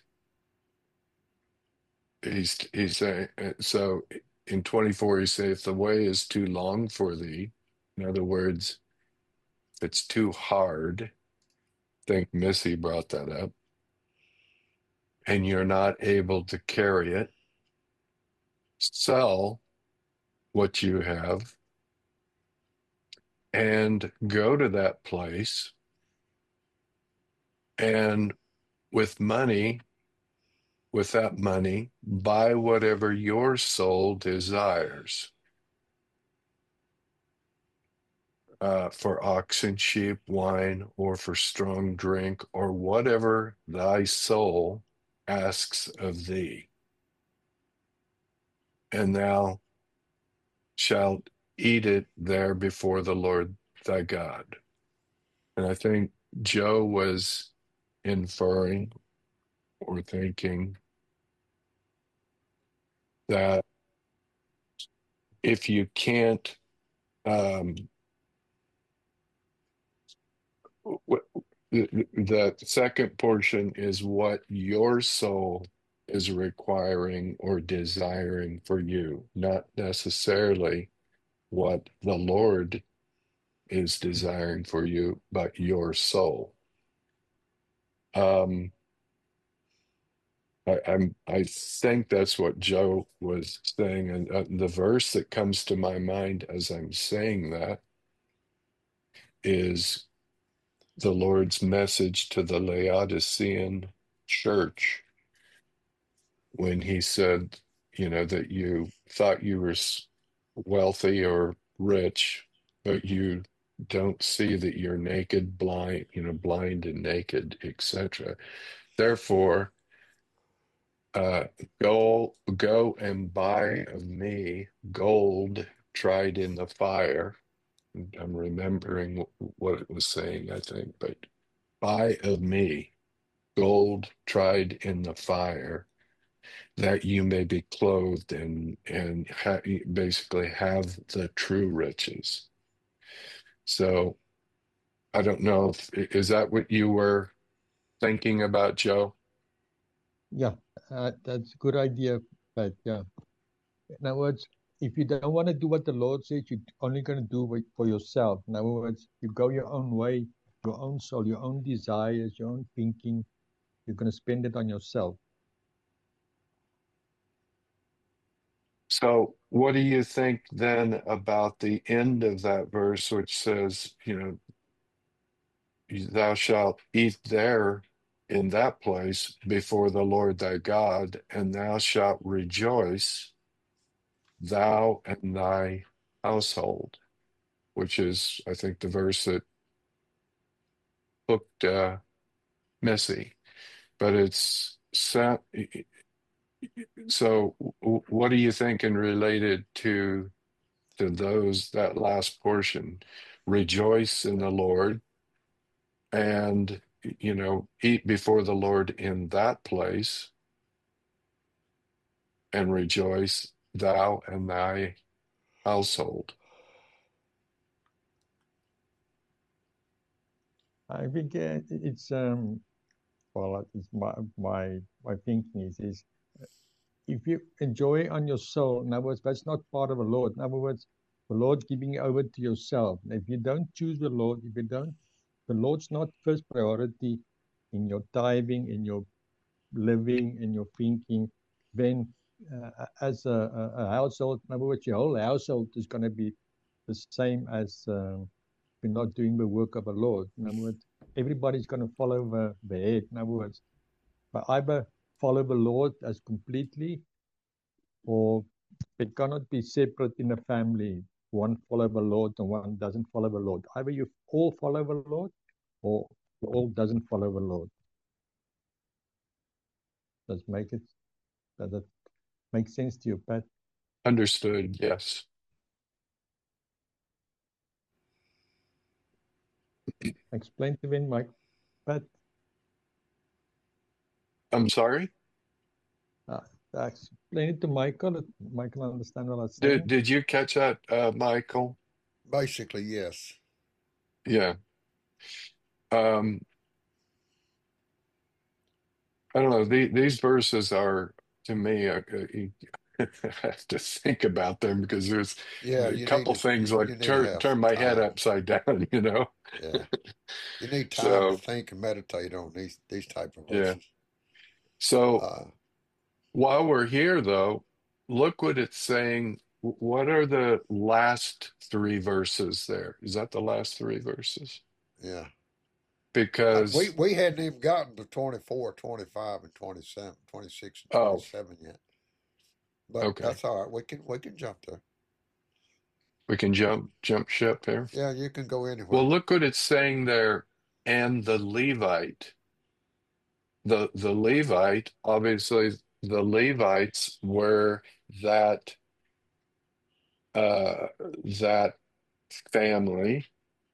he's he's saying uh, so in twenty-four he says if the way is too long for thee, in other words, if it's too hard, I think Missy brought that up, and you're not able to carry it, sell what you have and go to that place, and with money, with that money, buy whatever your soul desires, uh, for oxen, sheep, wine, or for strong drink, or whatever thy soul asks of thee. And thou shalt eat it there before the Lord thy God. And I think Joe was inferring or thinking that if you can't, um, w- the, the second portion is what your soul is requiring or desiring for you, not necessarily what the Lord is desiring for you, but your soul. Um, I, I'm, I think that's what Joe was saying, and uh, the verse that comes to my mind as I'm saying that is the Lord's message to the Laodicean church when he said, you know, that you thought you were s- wealthy or rich, but you don't see that you're naked, blind, you know, blind and naked, et cetera. Therefore, uh, go go and buy of me gold tried in the fire. I'm remembering wh- what it was saying, I think, but buy of me gold tried in the fire, that you may be clothed and and ha basically have the true riches. So I don't know if is that what you were thinking about, Joe? Yeah, uh, that's a good idea. But yeah, in other words, if you don't want to do what the Lord says, you're only going to do it for yourself. In other words, you go your own way, your own soul, your own desires, your own thinking. You're going to spend it on yourself. So what do you think then about the end of that verse, which says, you know, thou shalt eat there in that place before the Lord thy God, and thou shalt rejoice, thou and thy household, which is, I think, the verse that hooked uh, Missy. But it's so, so what are you thinking related to to those, that last portion? Rejoice in the Lord, and you know, eat before the Lord in that place, and rejoice, thou and thy household. I think uh, it's um well, it's my my my thinking is is if you enjoy on your soul, in other words, that's not part of the Lord. In other words, the Lord giving over to yourself. If you don't choose the Lord, if you don't, the Lord's not first priority in your tithing, in your living, in your thinking, then uh, as a, a, a household, in other words, your whole household is going to be the same as um, you're not doing the work of the Lord. In other words, everybody's going to follow the, the head. In other words, but either follow the Lord as completely, or it cannot be separate in a family. One follow the Lord and one doesn't follow the Lord. Either you all follow the Lord, or you all doesn't follow the Lord. Does make it does that make sense to you, Pat? Understood, yes. Explain to him, Mike. Pat, I'm sorry? uh, explain it to Michael. That Michael understand what I'm Did saying. did you catch that, uh, Michael? Basically, yes. Yeah. Um, I don't know. The, these verses are, to me, uh, uh, you have to think about them, because there's Yeah, a you need couple to things you, like you need to turn have turn some my head time. upside down, you know? Yeah, you need time to So, think and meditate on these these type of yeah. verses. So Uh, while we're here, though, look what it's saying. W- What are the last three verses there? Is that the last three verses? yeah, I, we Because, we hadn't even gotten to twenty-four, twenty-five, and twenty-seven, twenty-six, and oh, twenty-seven yet. But okay. that's all right. We can we can jump there. We can jump jump ship here. Yeah, you can go Well, anywhere. look what it's saying there. And the Levite. The the Levite, obviously, the Levites were that uh that family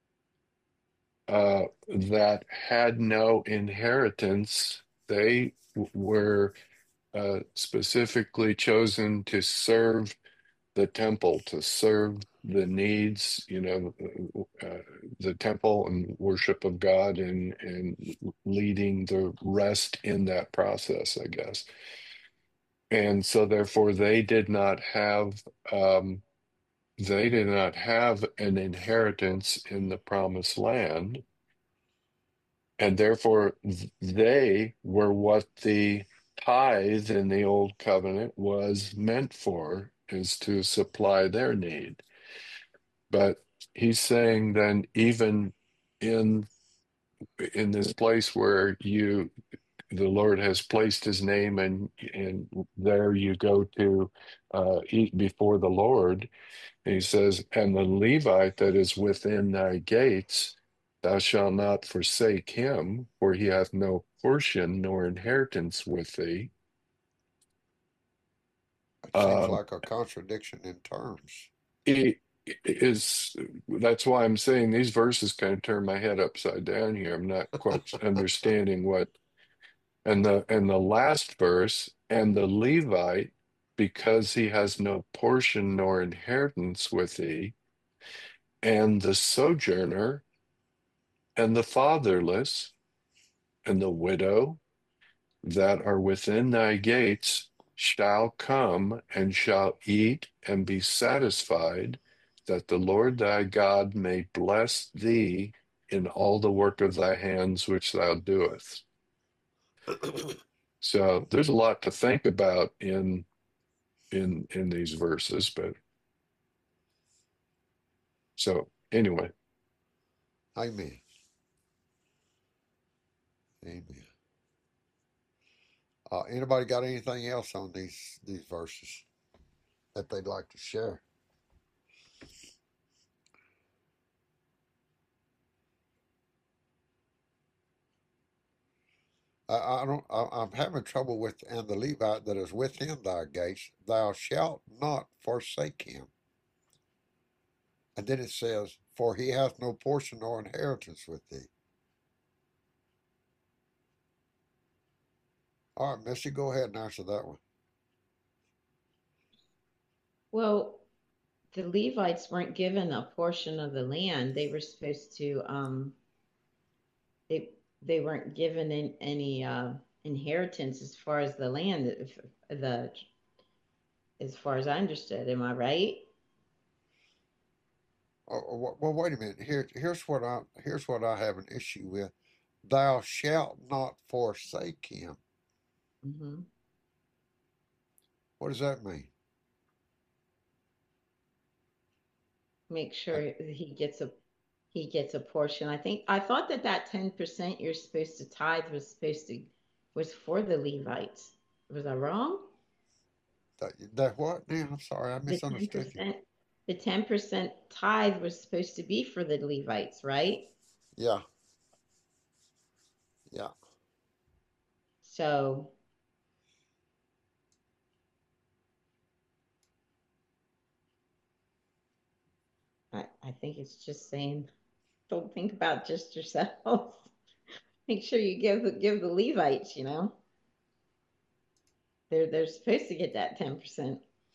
uh that had no inheritance. They w- were uh specifically chosen to serve the temple, to serve the needs, you know, uh, the temple and worship of God, and and leading the rest in that process, I guess. And so therefore they did not have um, they did not have an inheritance in the promised land, and therefore th- they were what the tithe in the old covenant was meant for, is to supply their need. But he's saying then, even in in this place where you the Lord has placed his name, and and there you go to uh, eat before the Lord. And he says, and the Levite that is within thy gates, thou shalt not forsake him, for he hath no portion nor inheritance with thee. It seems Uh, like a contradiction in terms. it is That's why I'm saying these verses kind of turn my head upside down here. I'm not quite understanding what. And the and the last verse, and the Levite, because he has no portion nor inheritance with thee, and the sojourner, and the fatherless, and the widow that are within thy gates shall come and shall eat and be satisfied, that the Lord thy God may bless thee in all the work of thy hands which thou doest. So there's a lot to think about in in in these verses. But so anyway, Amen. Amen. Uh, anybody got anything else on these these verses that they'd like to share? I, I don't. I, I'm having trouble with and the Levite that is within thy gates. Thou shalt not forsake him. And then it says, "For he hath no portion nor inheritance with thee." All right, Missy, go ahead and answer that one. Well, the Levites weren't given a portion of the land. They were supposed to, um, they they weren't given in, any uh, inheritance as far as the land, if, the as far as I understood. Am I right? Oh, oh, well, wait a minute. Here, here's what I here's what I have an issue with. Thou shalt not forsake him. Mm-hmm. What does that mean? Make sure he gets a he gets a portion. I think I thought that that ten percent you're supposed to tithe was supposed to was for the Levites. Was I wrong? That, that what? Now, I'm sorry, I The ten misunderstood you. percent the ten percent tithe was supposed to be for the Levites, right? Yeah, yeah. So I, I think it's just saying, don't think about just yourself. Make sure you give the give the Levites, you know. They're they're supposed to get that ten percent.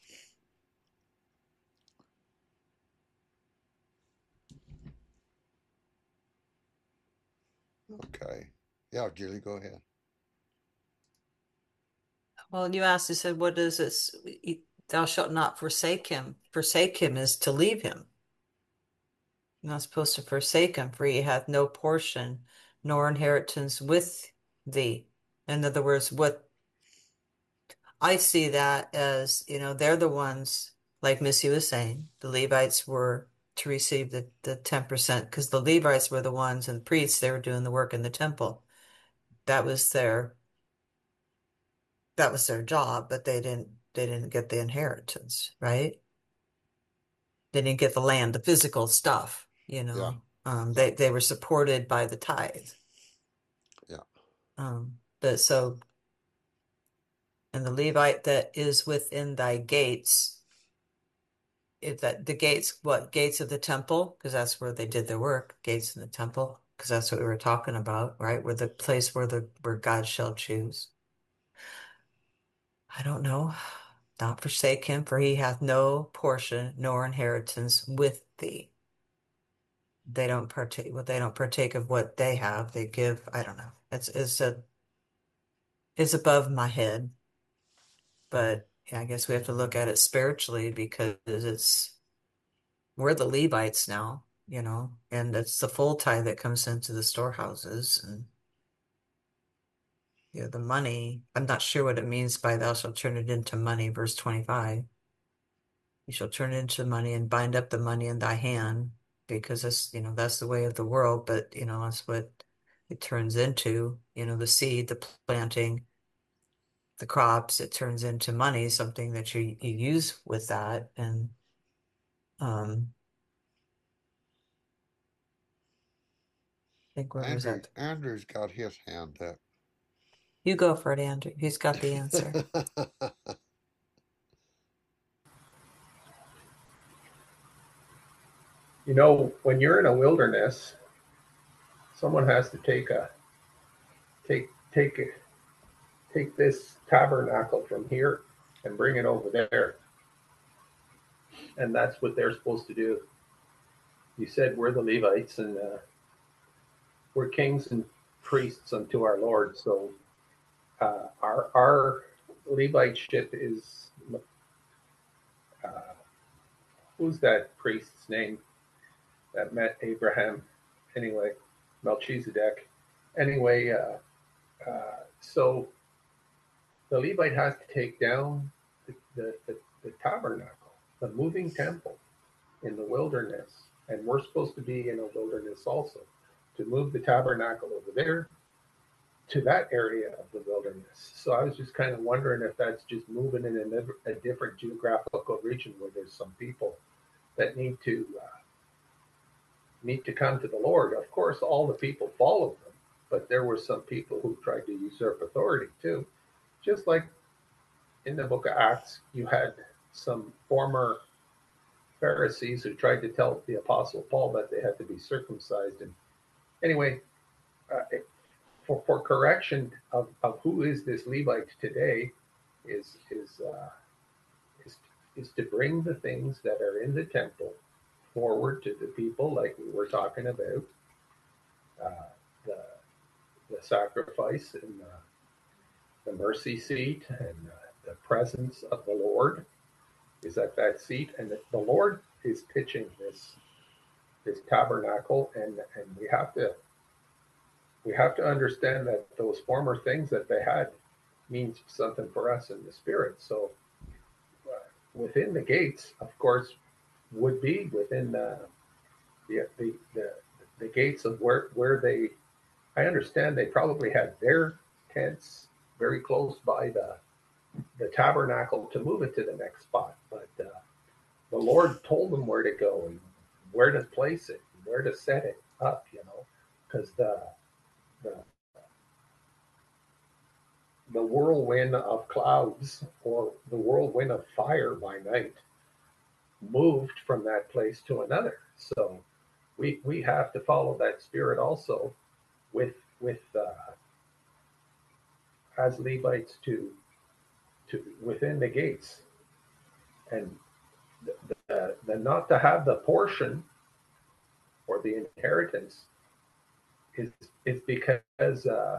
Okay. Yeah, Julie, go ahead. Well, you asked, you said, what is this? Thou shalt not forsake him. Forsake him is to leave him. You're not supposed to forsake him, for he hath no portion nor inheritance with thee. In other words, what I see that as, you know, they're the ones, like Missy was saying, the Levites were to receive the, the ten percent because the Levites were the ones and the priests, they were doing the work in the temple. That was their that was their job, but they didn't they didn't get the inheritance, right? They didn't get the land, the physical stuff, you know. Yeah. Um, Yeah. they they were supported by the tithe. Yeah. Um, but so, and the Levite that is within thy gates, if that the gates, what gates of the temple, because that's where they did their work, gates in the temple, because that's what we were talking about, right? Where the place where the where God shall choose. I don't know. Not forsake him, for he hath no portion nor inheritance with thee. They don't partake. Well, they don't partake of what they have. They give. I don't know. It's it's a it's above my head, but yeah, I guess we have to look at it spiritually because it's we're the Levites now, you know, and it's the full tithe that comes into the storehouses and you know, the money. I'm not sure what it means by thou shalt turn it into money, verse twenty-five. You shall turn it into money and bind up the money in thy hand, because that's, you know, that's the way of the world, but you know, that's what it turns into, you know, the seed, the planting, the crops, it turns into money, something that you you use with that. And um I think where was Andrew that? Andrew's got his hand up. You go for it, Andrew. He's got the answer. You know, when you're in a wilderness, someone has to take a take take it take this tabernacle from here and bring it over there. And that's what they're supposed to do. You said we're the Levites and uh, we're kings and priests unto our Lord. So uh, our our Leviteship is uh, who's that priest's name that met Abraham? Anyway, Melchizedek. Anyway, uh, uh, so the Levite has to take down the, the, the, the tabernacle, the moving temple in the wilderness. And we're supposed to be in a wilderness also to move the tabernacle over there to that area of the wilderness. So I was just kind of wondering if that's just moving in a, a different geographical region where there's some people that need to uh, need to come to the Lord. Of course, all the people followed them, but there were some people who tried to usurp authority too. Just like in the book of Acts, you had some former Pharisees who tried to tell the Apostle Paul that they had to be circumcised. And anyway, uh, for, for correction of, of who is this Levite today is is uh, is is to bring the things that are in the temple forward to the people, like we were talking about, uh, the the sacrifice and the, the mercy seat and uh, the presence of the Lord is at that seat, and the, the Lord is pitching this this tabernacle, and and we have to we have to understand that those former things that they had means something for us in the spirit. So uh, within the gates, of course, would be within the the the, the, the gates of where where they. I understand they probably had their tents very close by the the tabernacle to move it to the next spot, but uh, the Lord told them where to go and where to place it, and where to set it up, you know, because the the the whirlwind of clouds or the whirlwind of fire by night moved from that place to another. So we we have to follow that spirit also with with uh, as Levites to to within the gates, and the, the, the not to have the portion or the inheritance is is because uh,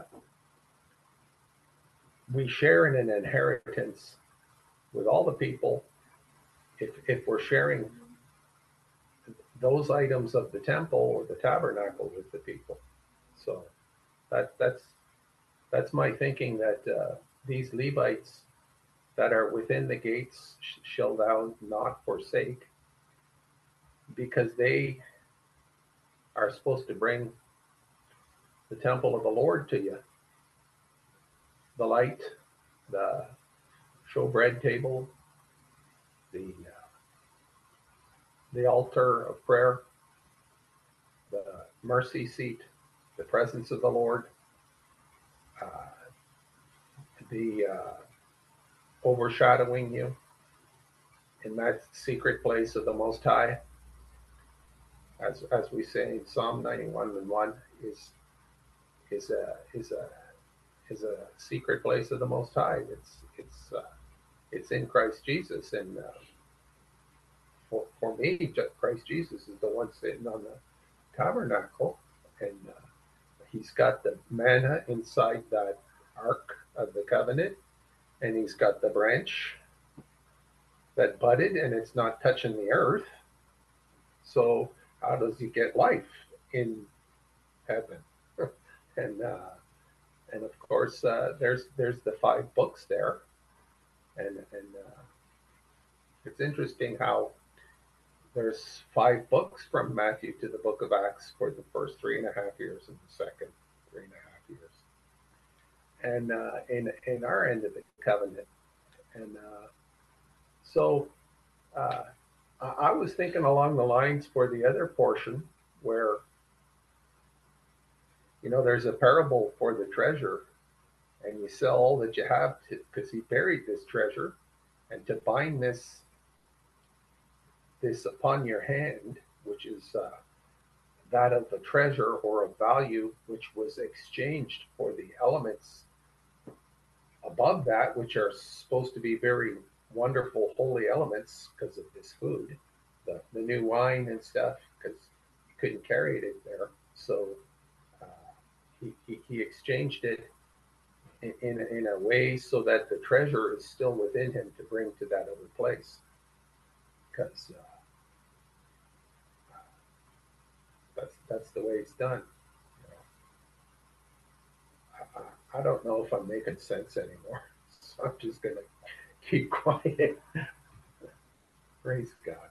we share in an inheritance with all the people. If if we're sharing those items of the temple or the tabernacle with the people, so that that's that's my thinking, that uh, these Levites that are within the gates shall thou not forsake, because they are supposed to bring the temple of the Lord to you. The light, the showbread table, the uh, the altar of prayer, the mercy seat, the presence of the Lord, uh, the uh, overshadowing you in that secret place of the Most High, as as we say in Psalm ninety-one and one, is is a is a is a secret place of the Most High. It's it's uh, it's in Christ Jesus, and uh, for for me, Christ Jesus is the one sitting on the tabernacle, and uh, he's got the manna inside that ark of the covenant, and he's got the branch that budded, and it's not touching the earth. So how does he get life in heaven? and uh, and of course, uh, there's there's the five books there, and and uh, it's interesting how there's five books from Matthew to the book of Acts for the first three and a half years, and the second three and a half years, and uh, in in our end of the covenant, and uh, so uh, I was thinking along the lines for the other portion where, you know, there's a parable for the treasure, and you sell all that you have to, because he buried this treasure, and to bind this this upon your hand, which is uh, that of the treasure or a value which was exchanged for the elements above that, which are supposed to be very wonderful holy elements because of this food, the, the new wine and stuff, because you couldn't carry it there. So uh, he, he, he exchanged it in, in, in a way so that the treasure is still within him to bring to that other place. Because uh, that's that's the way it's done. You know, I, I don't know if I'm making sense anymore, so I'm just gonna keep quiet. Praise God.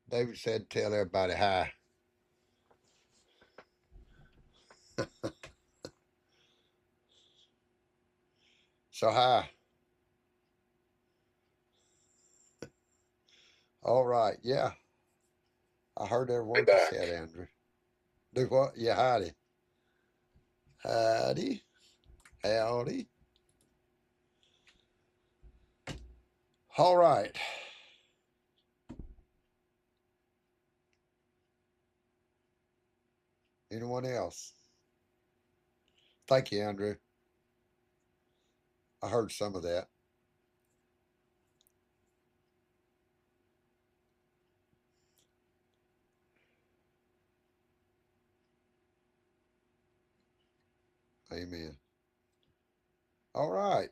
David said, tell everybody hi. So hi. All right. Yeah. I heard every Way word you back. said, Andrew. Do what? Yeah, howdy. Howdy. Howdy. All right. Anyone else? Thank you, Andrew. I heard some of that. Amen. All right.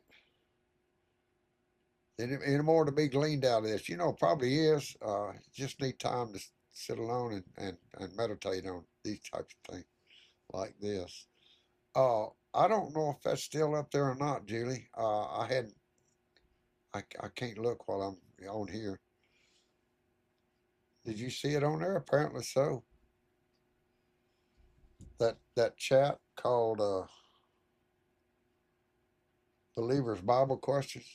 Any, any more to be gleaned out of this? You know, probably is. Uh, just need time to sit alone and, and, and meditate on these types of things like this. Uh, I don't know if that's still up there or not, Julie. Uh, I had I, I can't look while I'm on here. Did you see it on there? Apparently so. That that chat called uh, Believers Bible Questions.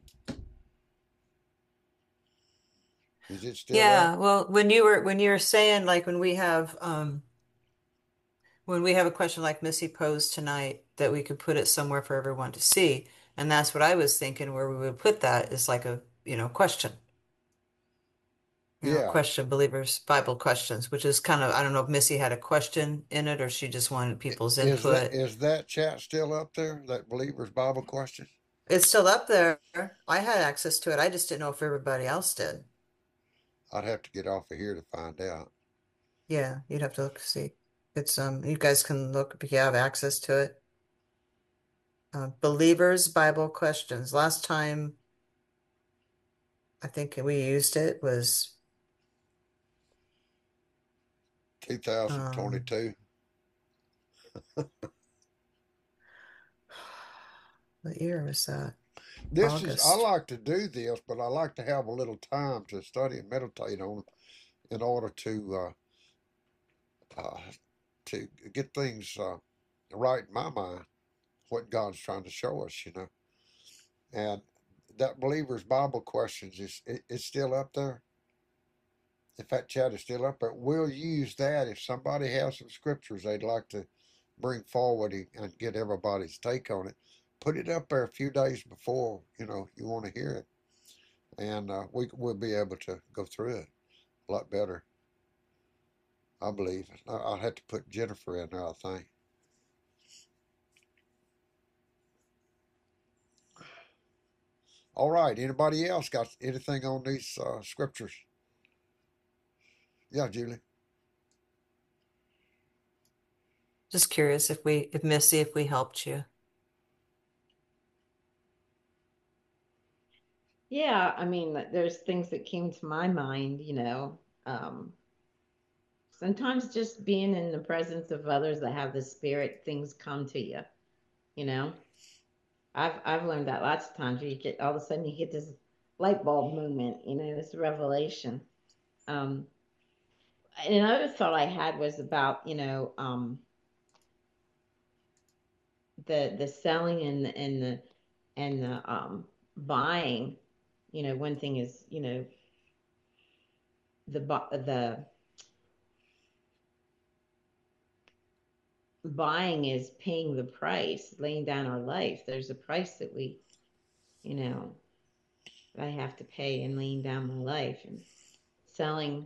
Is it still up? Yeah, well, when you were when you were saying like when we have um when we have a question like Missy posed tonight that we could put it somewhere for everyone to see, and that's what I was thinking where we would put that is like a, you know, question. You know, Yeah. question believers Bible questions, which is kind of I don't know if Missy had a question in it or she just wanted I- people's Is that input. is that chat still up there? That Believers Bible Question? It's still up there. I had access to it. I just didn't know if everybody else did. I'd have to get off of here to find out. Yeah, you'd have to look see. It's um you guys can look if you have access to it. Uh, believers Bible questions. Last time I think we used it was um two thousand twenty-two. what year was that? This is I August. like to do this, but I like to have a little time to study and meditate on them in order to uh, uh, to get things uh, right in my mind. What God's trying to show us, you know. And that Believers Bible Questions is it, it's still up there. If that chat is still up there, we'll use that if somebody has some scriptures they'd like to bring forward and get everybody's take on it. Put it up there a few days before you know you want to hear it, and uh, we we'll be able to go through it a lot better. I believe. I, I'll have to put Jennifer in there. I think. All right. Anybody else got anything on these uh, scriptures? Yeah, Julie. Just curious if we if Missy if we helped you. Yeah, I mean, there's things that came to my mind, you know. Um, sometimes just being in the presence of others that have the spirit, things come to you, you know. I've I've learned that lots of times. You get all of a sudden you get this light bulb moment, you know, this revelation. Um, and another thought I had was about, you know, um, the the selling and the, and the and the um, buying. You know, one thing is, you know, the the buying is paying the price, laying down our life. There's a price that we, you know, I have to pay in laying down my life and selling.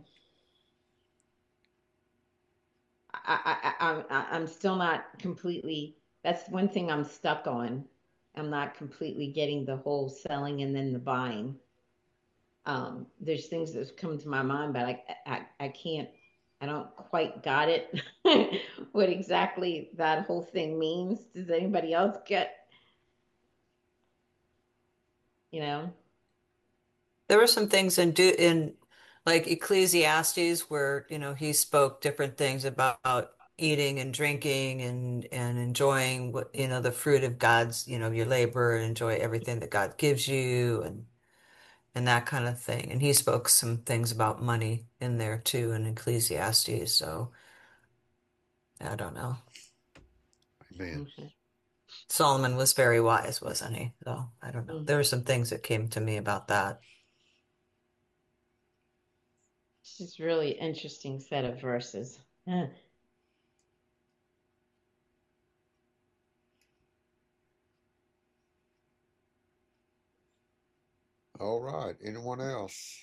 I, I, I, I, I'm still not completely, that's one thing I'm stuck on. I'm not completely getting the whole selling and then the buying. Um, there's things that come to my mind, but I, I, I can't, I don't quite got it. What exactly that whole thing means. Does anybody else get, you know? There were some things in do in like Ecclesiastes where, you know, he spoke different things about eating and drinking and and enjoying what, you know, the fruit of God's, you know, your labor and enjoy everything that God gives you and and that kind of thing. And he spoke some things about money in there too in Ecclesiastes. So I don't know. Amen. Okay. Solomon was very wise, wasn't he? So I don't know. Mm. There were some things that came to me about that. This is really interesting set of verses. Huh. All right. Anyone else?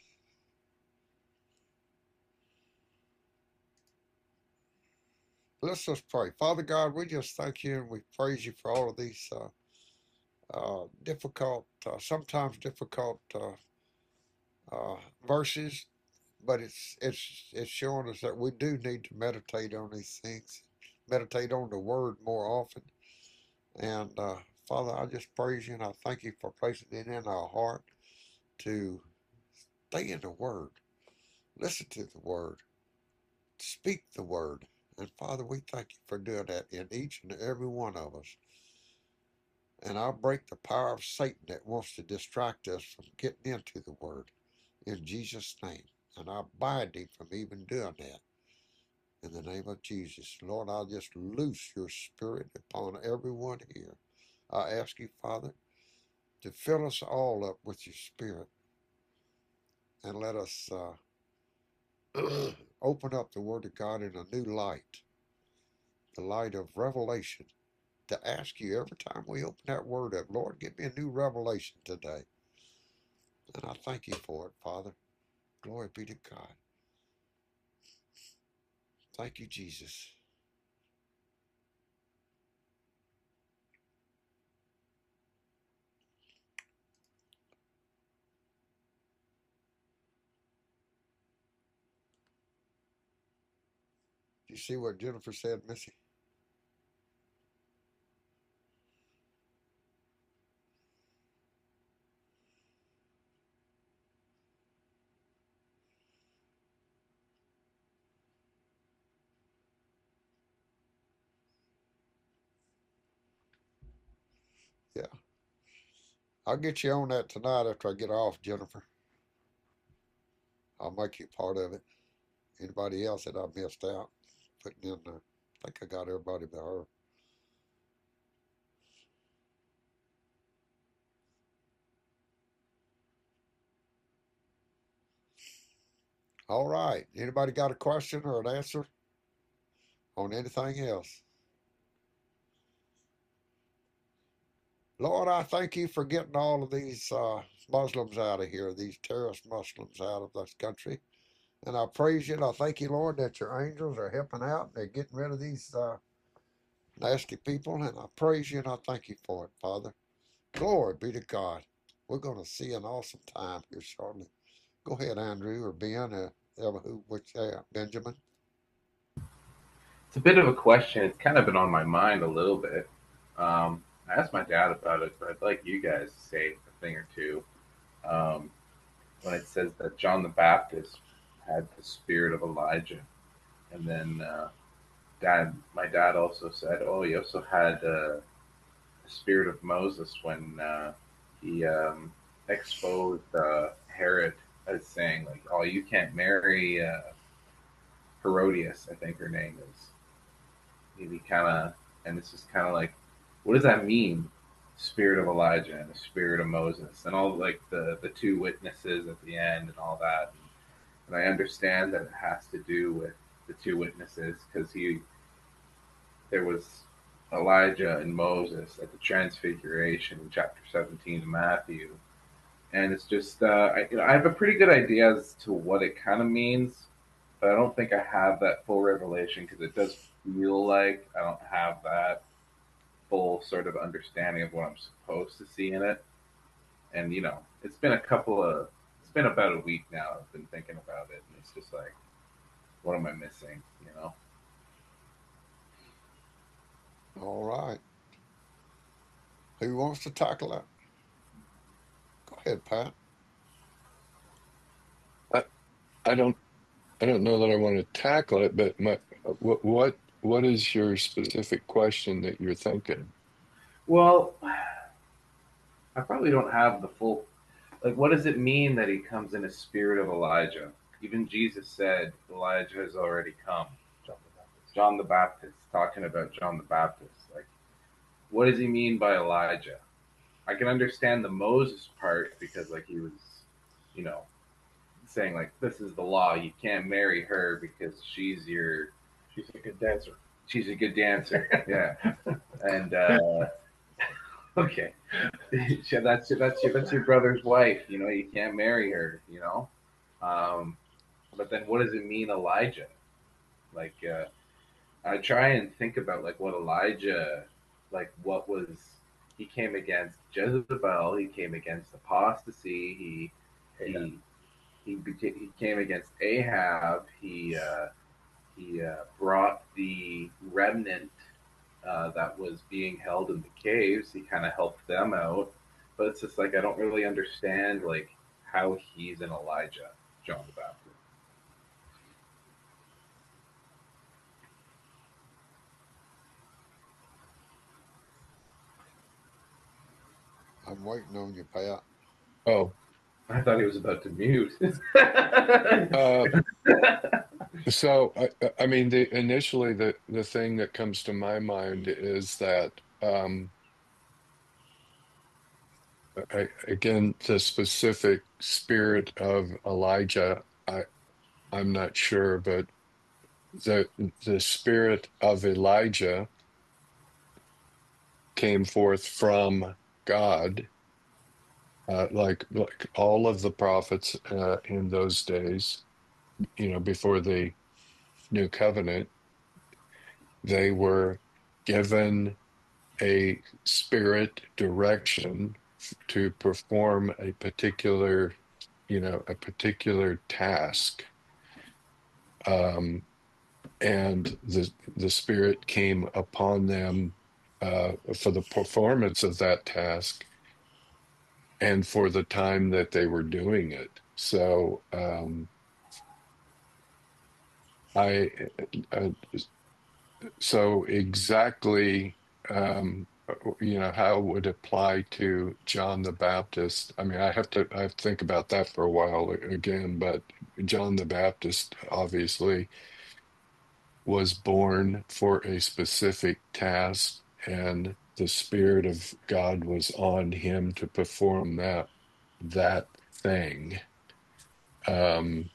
Let's just pray. Father God, we just thank you and we praise you for all of these uh, uh, difficult, uh, sometimes difficult uh, uh, verses, but it's it's it's showing us that we do need to meditate on these things, meditate on the Word more often. And uh, Father, I just praise you and I thank you for placing it in our heart to stay in the Word, listen to the Word, speak the Word. And Father, we thank you for doing that in each and every one of us. And I'll break the power of Satan that wants to distract us from getting into the Word in Jesus' name. And I bind him from even doing that in the name of Jesus. Lord, I'll just loose your Spirit upon everyone here. I ask you, Father, to fill us all up with your Spirit and let us uh, open up the Word of God in a new light, the light of revelation, to ask you every time we open that Word up, Lord, give me a new revelation today. And I thank you for it, Father. Glory be to God. Thank you, Jesus. Do you see what Jennifer said, Missy? Yeah. I'll get you on that tonight after I get off, Jennifer. I'll make you part of it. Anybody else that I missed out, putting in there. I think I got everybody but her. All right. Anybody got a question or an answer on anything else? Lord, I thank you for getting all of these uh, Muslims out of here, these terrorist Muslims out of this country. And I praise you and I thank you, Lord, that your angels are helping out. They're getting rid of these uh, nasty people. And I praise you and I thank you for it, Father. Glory be to God. We're going to see an awesome time here shortly. Go ahead, Andrew, or Ben, uh, who, which, uh, Benjamin. It's a bit of a question. It's kind of been on my mind a little bit. Um, I asked my dad about it, but I'd like you guys to say a thing or two. Um, when it says that John the Baptist had the spirit of Elijah, and then uh, dad, my dad also said, oh, he also had uh, the spirit of Moses when uh, he um, exposed uh, Herod as saying, like, oh, you can't marry uh, Herodias, I think her name is. Maybe kind of, and it's just kind of like, what does that mean? Spirit of Elijah and the spirit of Moses, and all like the the two witnesses at the end and all that. And I understand that it has to do with the two witnesses because he, there was Elijah and Moses at the Transfiguration in chapter seventeen of Matthew, and it's just uh, I, you know, I have a pretty good idea as to what it kind of means, but I don't think I have that full revelation because it does feel like I don't have that full sort of understanding of what I'm supposed to see in it. And you know, it's been a couple of, it's been about a week now. I've been thinking about it, and it's just like, what am I missing? You know. All right. Who wants to tackle that? Go ahead, Pat. I, I don't I don't know that I want to tackle it, but my what what what is your specific question that you're thinking? Well, I probably don't have the full. like, what does it mean that he comes in a spirit of Elijah? Even Jesus said Elijah has already come. John the Baptist. John the Baptist, talking about John the Baptist. Like, what does he mean by Elijah? I can understand the Moses part because, like, he was, you know, saying, like, this is the law. You can't marry her because she's your, She's a good dancer. she's a good dancer. Yeah. And, uh, okay. Yeah, that's, that's, your, that's your brother's wife. You know, you can't marry her, you know? Um, but then what does it mean, Elijah? Like, uh, I try and think about, like, what Elijah, like, what was, he came against Jezebel, he came against apostasy, he, Ahab. he, he, beca- he came against Ahab, he, uh, he uh, brought the remnant uh, that was being held in the caves, he kind of helped them out, but it's just like, I don't really understand, like, how he's an Elijah, John the Baptist. I'm waiting on you, Pat. Oh, I thought he was about to mute. uh, so I, I mean, the initially the the thing that comes to my mind is that um, I, again, the specific spirit of Elijah. I I'm not sure, but the the spirit of Elijah came forth from God, uh, like like all of the prophets uh, in those days. You know, before the new covenant, they were given a spirit direction to perform a particular, you know, a particular task. Um, and the the spirit came upon them uh, for the performance of that task and for the time that they were doing it. So um, I, uh, so exactly, um, you know, how it would apply to John the Baptist. I mean, I have to I have to think about that for a while again, but John the Baptist obviously was born for a specific task, and the Spirit of God was on him to perform that that thing. Um,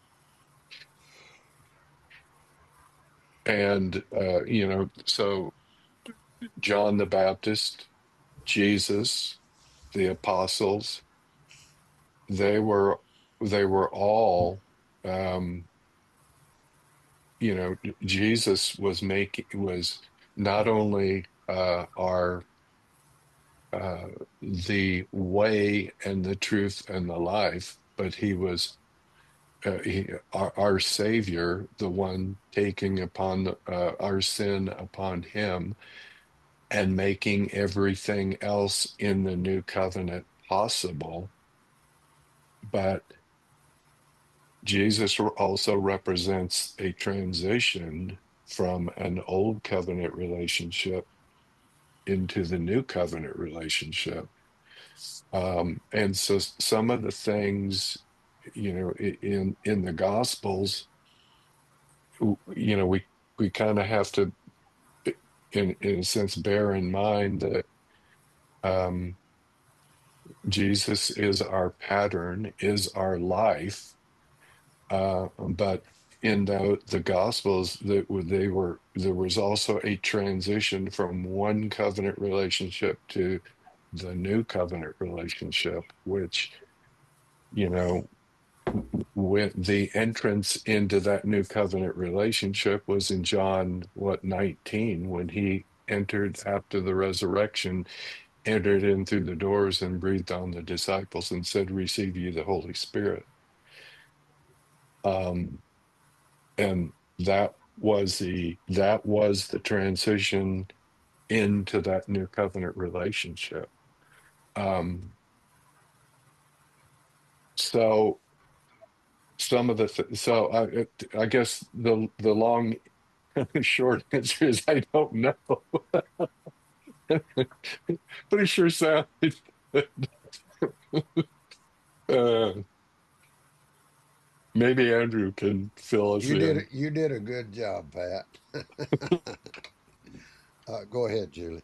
and uh, you know, so John the Baptist, Jesus, the apostles, they were they were all um, you know, Jesus was making was not only uh, our uh, the way and the truth and the life, but he was uh, he, our, our Savior, the one taking upon the, uh, our sin upon him and making everything else in the new covenant possible. But Jesus also represents a transition from an old covenant relationship into the new covenant relationship. Um, and so some of the things, you know, i- in in the Gospels, w- you know, we we kind of have to, in in a sense, bear in mind that um, Jesus is our pattern, is our life. Uh, but in the the Gospels, that they were there was also a transition from one covenant relationship to the new covenant relationship, which, you know, when the entrance into that new covenant relationship was in John, what, nineteen, when he entered after the resurrection, entered in through the doors and breathed on the disciples and said, "Receive you the Holy Spirit." Um, and that was the that was the transition into that new covenant relationship. Um, so some of the th- so I it- I guess the the long short answer is I don't know. But it sure sounded good. Uh, maybe Andrew can fill us You did in. it. You did a good job, Pat. uh, go ahead, Julie.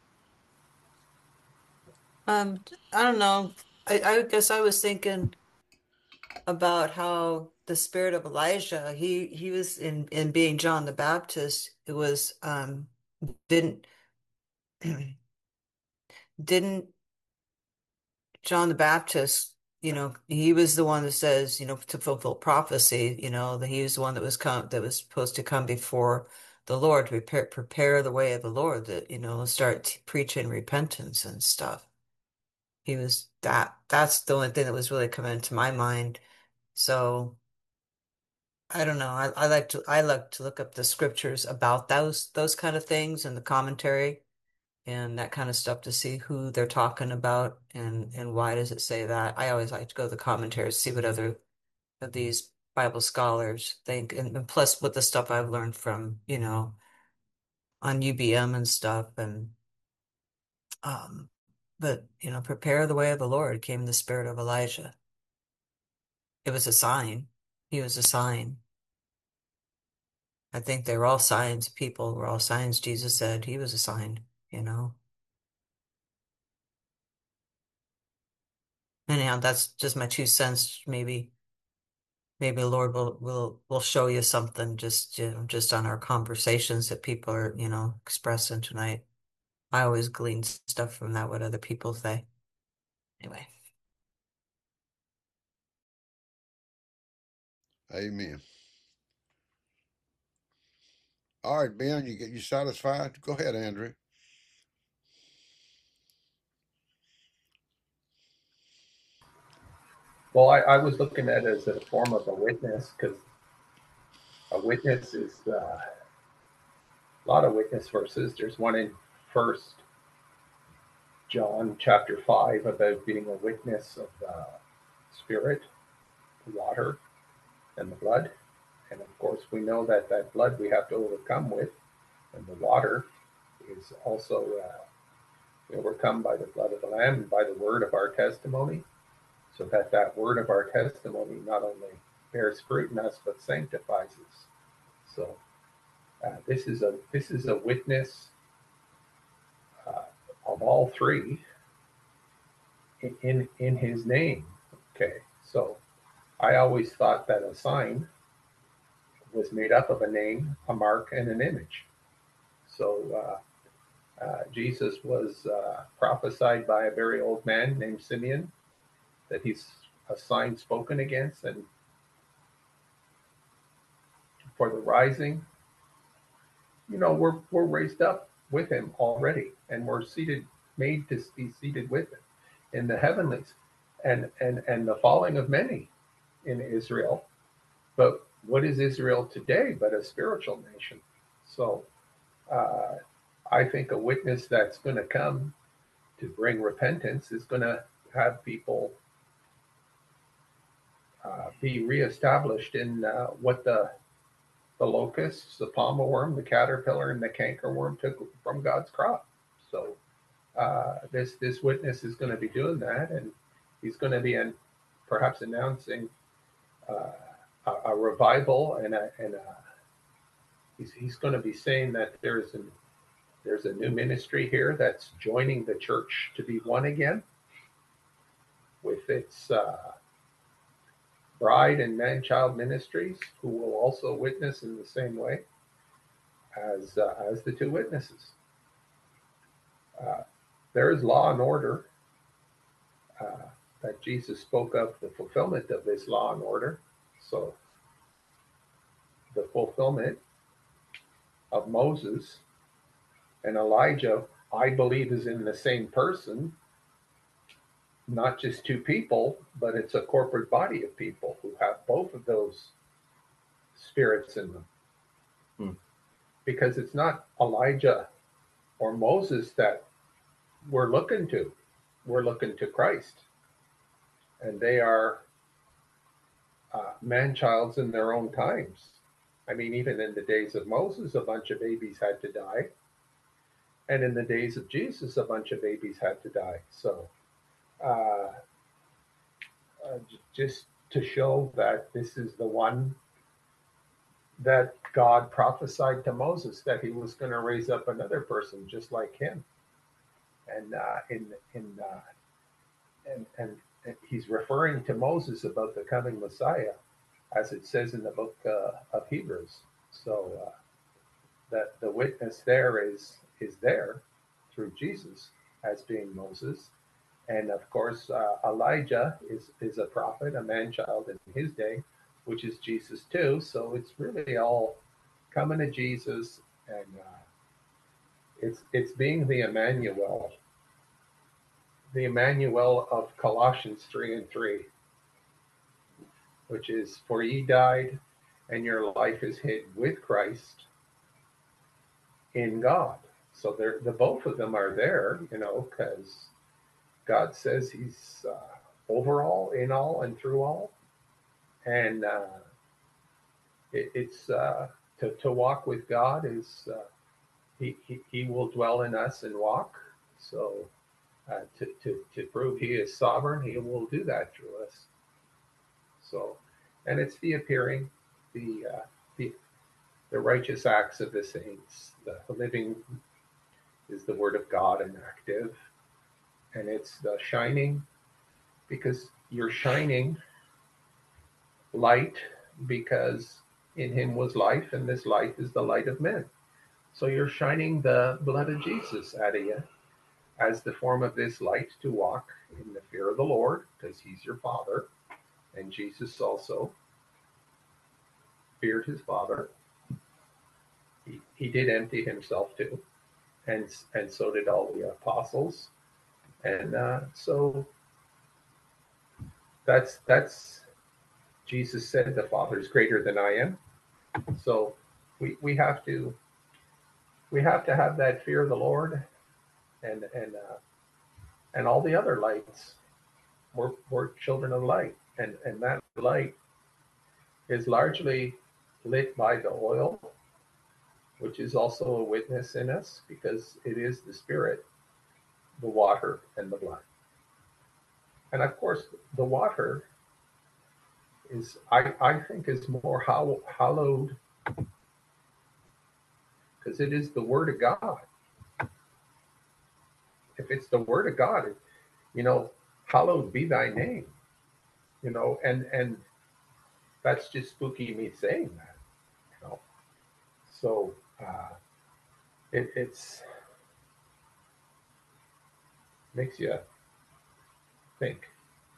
Um, I don't know. I, I guess I was thinking about how the spirit of Elijah, he he was in in being John the Baptist, it was um didn't didn't John the Baptist, you know, he was the one that says, you know, to fulfill prophecy, you know, that he was the one that was come that was supposed to come before the Lord to prepare prepare the way of the Lord, that, you know, start t preaching repentance and stuff. He was that that's the only thing that was really coming into my mind. So I don't know. I, I like to I like to look up the scriptures about those those kind of things and the commentary and that kind of stuff to see who they're talking about and and why does it say that. I always like to go to the commentaries, see what other of these Bible scholars think, and, and plus with the stuff I've learned from, you know, on U B M and stuff, and um, but you know, prepare the way of the Lord came the spirit of Elijah. It was a sign. He was a sign. I think they were all signs. People were all signs. Jesus said he was a sign, you know. Anyhow, that's just my two cents. Maybe, maybe the Lord will will will show you something just you know, just on our conversations that people are, you know, expressing tonight. I always glean stuff from that, what other people say. Anyway. Amen. All right, Ben, you get you satisfied? Go ahead, Andrew. Well, I, I was looking at it as a form of a witness, because a witness is uh, a lot of witness verses. There's one in First John chapter five about being a witness of the Spirit, the water, and the blood. And of course, we know that that blood we have to overcome with, and the water is also uh, overcome by the blood of the Lamb and by the word of our testimony, so that that word of our testimony not only bears fruit in us but sanctifies us. So uh, this is a this is a witness uh, of all three in, in in His name. Okay, so I always thought that a sign was made up of a name, a mark, and an image. So uh, uh, Jesus was uh, prophesied by a very old man named Simeon that he's a sign spoken against, and for the rising, you know, we're we're raised up with him already, and we're seated, made to be seated with him in the heavenlies, and and and the falling of many in Israel. But what is Israel today but a spiritual nation? So uh, I think a witness that's going to come to bring repentance is going to have people uh, be reestablished in uh, what the the locusts, the palmer worm, the caterpillar, and the cankerworm took from God's crop. So uh, this this witness is going to be doing that, and he's going to be in, perhaps announcing uh, a, a revival, and a, and a, he's he's going to be saying that there's an there's a new ministry here that's joining the church to be one again, with its uh, bride and man-child ministries, who will also witness in the same way as uh, as the two witnesses. Uh, there is law and order uh, that Jesus spoke of, the fulfillment of this law and order. So the fulfillment of Moses and Elijah, I believe, is in the same person, not just two people, but it's a corporate body of people who have both of those spirits in them. Hmm. Because it's not Elijah or Moses that we're looking to, we're looking to Christ. And they are uh, man-childs in their own times. I mean, even in the days of Moses, a bunch of babies had to die. And in the days of Jesus, a bunch of babies had to die. So uh, uh, just to show that this is the one that God prophesied to Moses, that he was going to raise up another person just like him. And uh, in in uh, and, and and he's referring to Moses about the coming Messiah, as it says in the book uh, of Hebrews. So uh, that the witness there is is there through Jesus as being Moses, and of course uh, Elijah is is a prophet, a man child in his day, which is Jesus too. So it's really all coming to Jesus, and uh, it's it's being the Emmanuel, the Emmanuel of Colossians three and three, which is, for ye died, and your life is hid with Christ in God. So they're, the both of them are there, you know, because God says he's uh, over all, in all, and through all. And uh, it, it's uh, to, to walk with God is uh, he, he, he will dwell in us and walk. So uh, to, to, to prove he is sovereign, he will do that through us. So, and it's the appearing, the uh, the the righteous acts of the saints. The living is the word of God and active, and it's the shining, because you're shining light, because in him was life, and this light is the light of men. So you're shining the blood of Jesus out of you as the form of this light to walk in the fear of the Lord, because he's your Father, and Jesus also feared his Father. He, he did empty himself too, and and so did all the apostles, and uh, so that's that's Jesus said the Father is greater than I am. So we we have to we have to have that fear of the Lord, and and uh, and all the other lights. We're we're children of light, and and that light is largely lit by the oil, which is also a witness in us, because it is the Spirit, the water, and the blood. And of course, the water is, I, I think, is more hollow, hallowed, because it is the Word of God. If it's the Word of God, you know, hallowed be thy name, you know, and and that's just spooky me saying that, you know. So uh, it it's makes you think.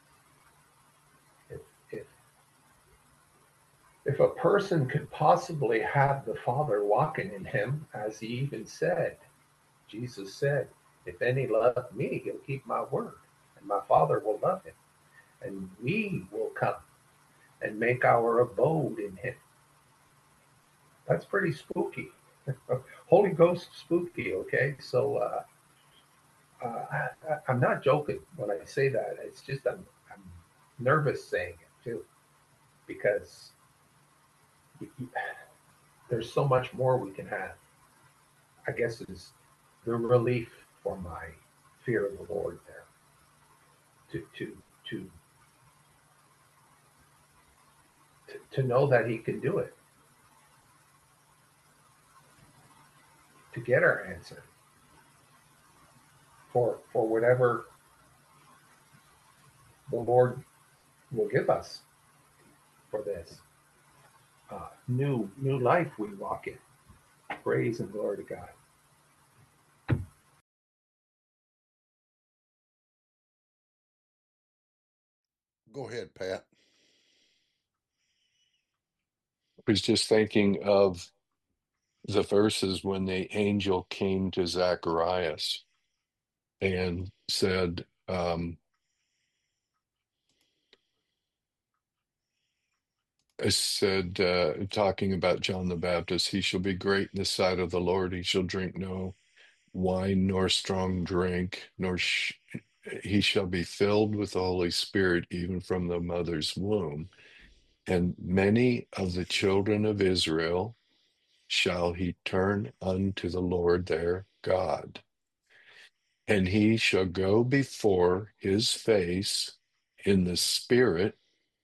If, if if a person could possibly have the Father walking in him, as he even said, Jesus said, if any love me, he'll keep my word, and my Father will love him, and we will come and make our abode in him. That's pretty spooky. Holy Ghost spooky, okay? So uh, uh, I, I'm not joking when I say that. It's just I'm, I'm nervous saying it too, because there's so much more we can have. I guess is the relief for my fear of the Lord there. To to to to, to know that he can do it. To get our answer for for whatever the Lord will give us for this uh, new new life we walk in. Praise and glory to God. Go ahead, Pat. I was just thinking of the verses when the angel came to Zacharias and said, um, I said, uh, talking about John the Baptist, he shall be great in the sight of the Lord. He shall drink no wine nor strong drink, nor sh- he shall be filled with the Holy Spirit even from the mother's womb. And many of the children of Israel shall he turn unto the Lord their God. And he shall go before his face in the spirit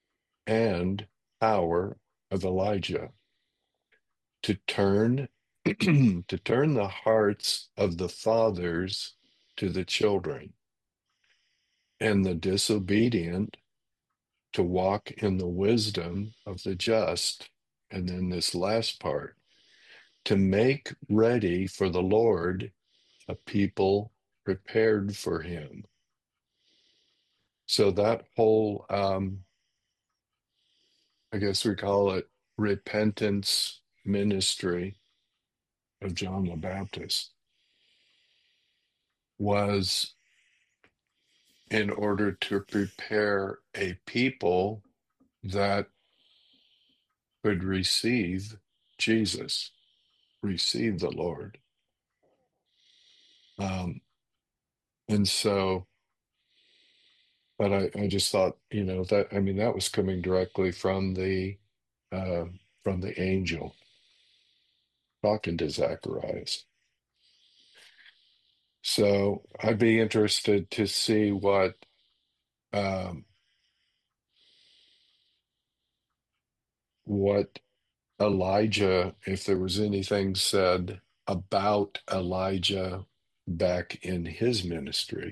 and power of Elijah to turn to turn the hearts of the fathers to the children, and the disobedient to walk in the wisdom of the just. And then this last part, to make ready for the Lord a people prepared for him. So that whole, um, I guess we call it repentance ministry of John the Baptist, was in order to prepare a people that could receive Jesus, receive the Lord. Um, and so, but I, I just thought, you know, that, I mean, that was coming directly from the, uh, from the angel talking to Zacharias. So I'd be interested to see what, um, what Elijah, if there was anything said about Elijah back in his ministry,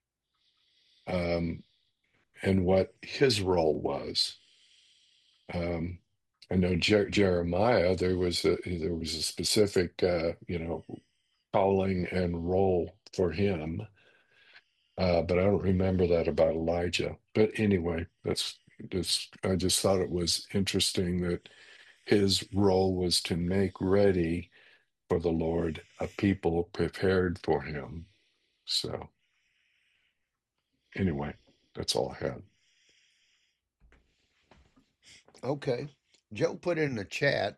um, and what his role was. Um, I know Jer- Jeremiah, there was a, there was a specific, uh, you know, calling and role for him, uh, but I don't remember that about Elijah. But anyway, that's that's. I just thought it was interesting that his role was to make ready for the Lord a people prepared for him. So anyway, that's all I had. Okay. Joe put in the chat,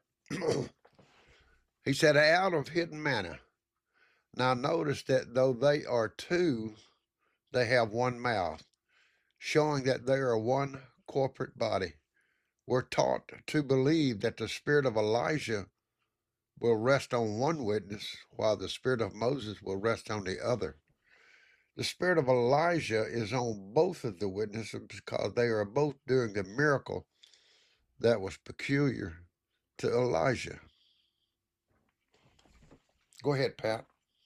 he said, out of hidden manna. Now notice that though they are two, they have one mouth, showing that they are one corporate body. We're taught to believe that the spirit of Elijah will rest on one witness, while the spirit of Moses will rest on the other. The spirit of Elijah is on both of the witnesses because they are both doing the miracle that was peculiar to Elijah. Go ahead, Pat.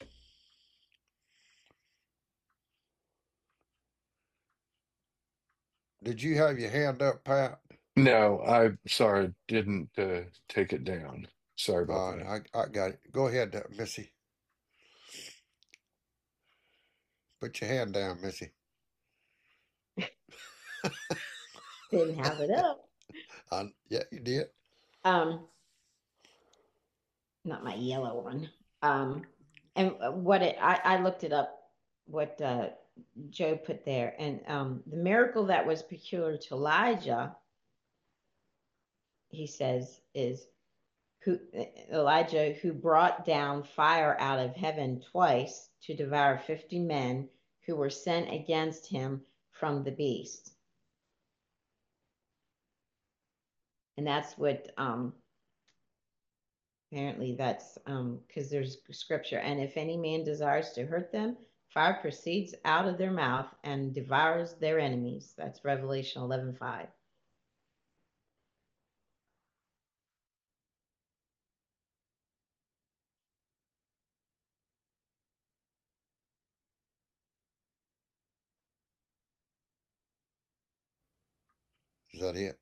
Did you have your hand up, Pat? No, I'm sorry, didn't uh, take it down. Sorry about Uh, that. I, I got it. Go ahead, uh, Missy. Put your hand down, Missy. Didn't have it up. Uh, yeah, you did. Um, not my yellow one. Um, and what it, I, I looked it up, what uh, Joe put there. And um, the miracle that was peculiar to Elijah, he says, is who Elijah, who brought down fire out of heaven twice to devour fifty men who were sent against him from the beast. And that's what um, apparently that's um because there's scripture. And if any man desires to hurt them, fire proceeds out of their mouth and devours their enemies. That's Revelation eleven five. Is that it?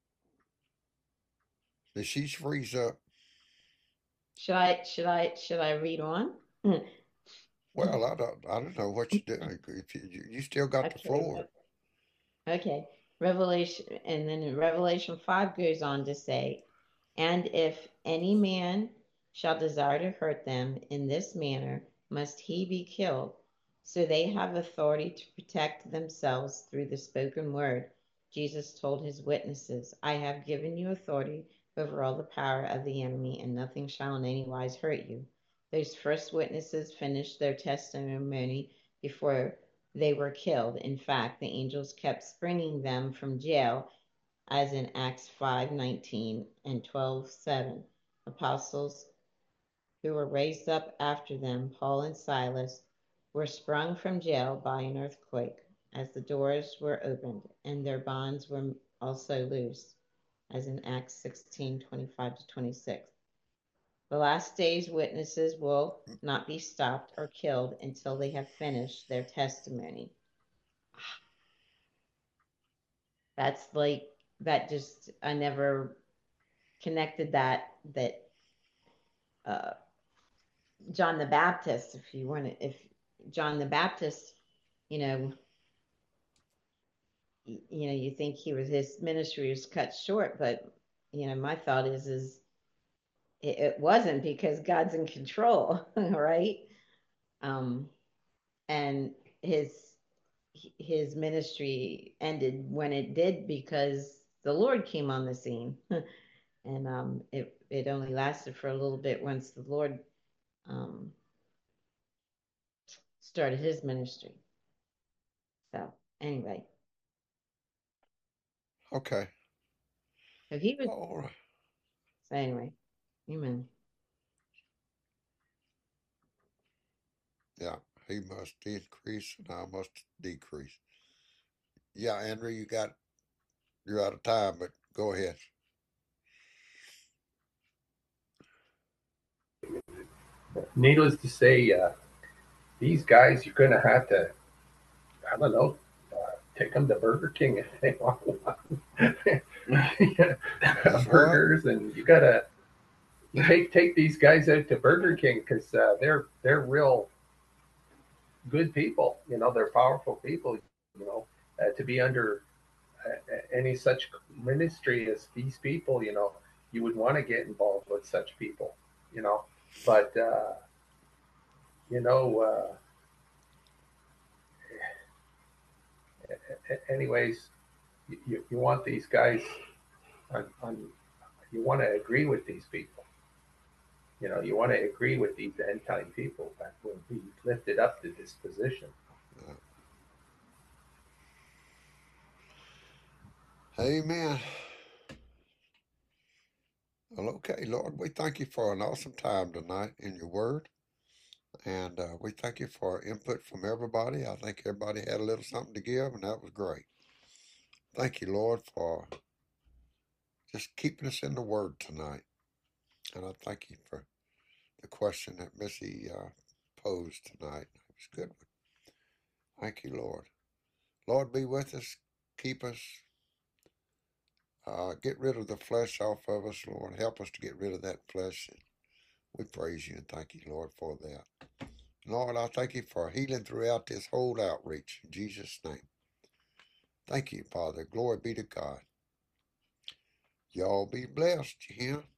Did she freeze up? Should I should I should I read on? Well, I don't. I don't know what you're doing. If you, you, you still got the Okay. floor. Okay. Revelation, and then Revelation five goes on to say, and if any man shall desire to hurt them in this manner, must he be killed. So they have authority to protect themselves through the spoken word. Jesus told his witnesses, I have given you authority over all the power of the enemy, and nothing shall in any wise hurt you. Those first witnesses finished their testimony before they were killed. In fact, the angels kept springing them from jail, as in Acts five nineteen and twelve seven. Apostles who were raised up after them, Paul and Silas, were sprung from jail by an earthquake. as the doors were opened, and their bonds were also loosed, as in Acts sixteen, twenty-five to twenty-six. The last days witnesses will not be stopped or killed until they have finished their testimony. That's like, that just, I never connected that, that uh, John the Baptist, if you want to, if John the Baptist, you know, y- you know, you think he was, his ministry was cut short, but, you know, my thought is, is it, it wasn't, because God's in control, right? Um, and his, his ministry ended when it did because the Lord came on the scene. And um, it, it only lasted for a little bit once the Lord um, started his ministry. So anyway, Okay. so he was, All right. so anyway, amen. Yeah. He must increase and I must decrease. Yeah, Andrew, you got, you're out of time, but go ahead. Needless to say, uh, these guys, you're going to have to, I don't know, uh, take them to Burger King if they want one. Burgers, and you got to take take these guys out to Burger King because uh, they're they're real good people. You know, they're powerful people. You know, uh, to be under uh, any such ministry as these people, you know, you would want to get involved with such people. You know, but uh, you know. Uh, anyways, you, you want these guys on, on, you want to agree with these people. You know, you want to agree with these end time people that will be lifted up to this position. Amen. Well, okay, Lord, we thank you for an awesome time tonight in your word. And uh, we thank you for input from everybody. I think everybody had a little something to give, and that was great. Thank you, Lord, for just keeping us in the word tonight. And I thank you for the question that Missy uh, posed tonight. It was a good one. Thank you, Lord. Lord, be with us. Keep us. Uh, get rid of the flesh off of us, Lord. Help us to get rid of that flesh. We praise you and thank you, Lord, for that. Lord, I thank you for healing throughout this whole outreach. In Jesus' name. Thank you, Father. Glory be to God. Y'all be blessed, you hear?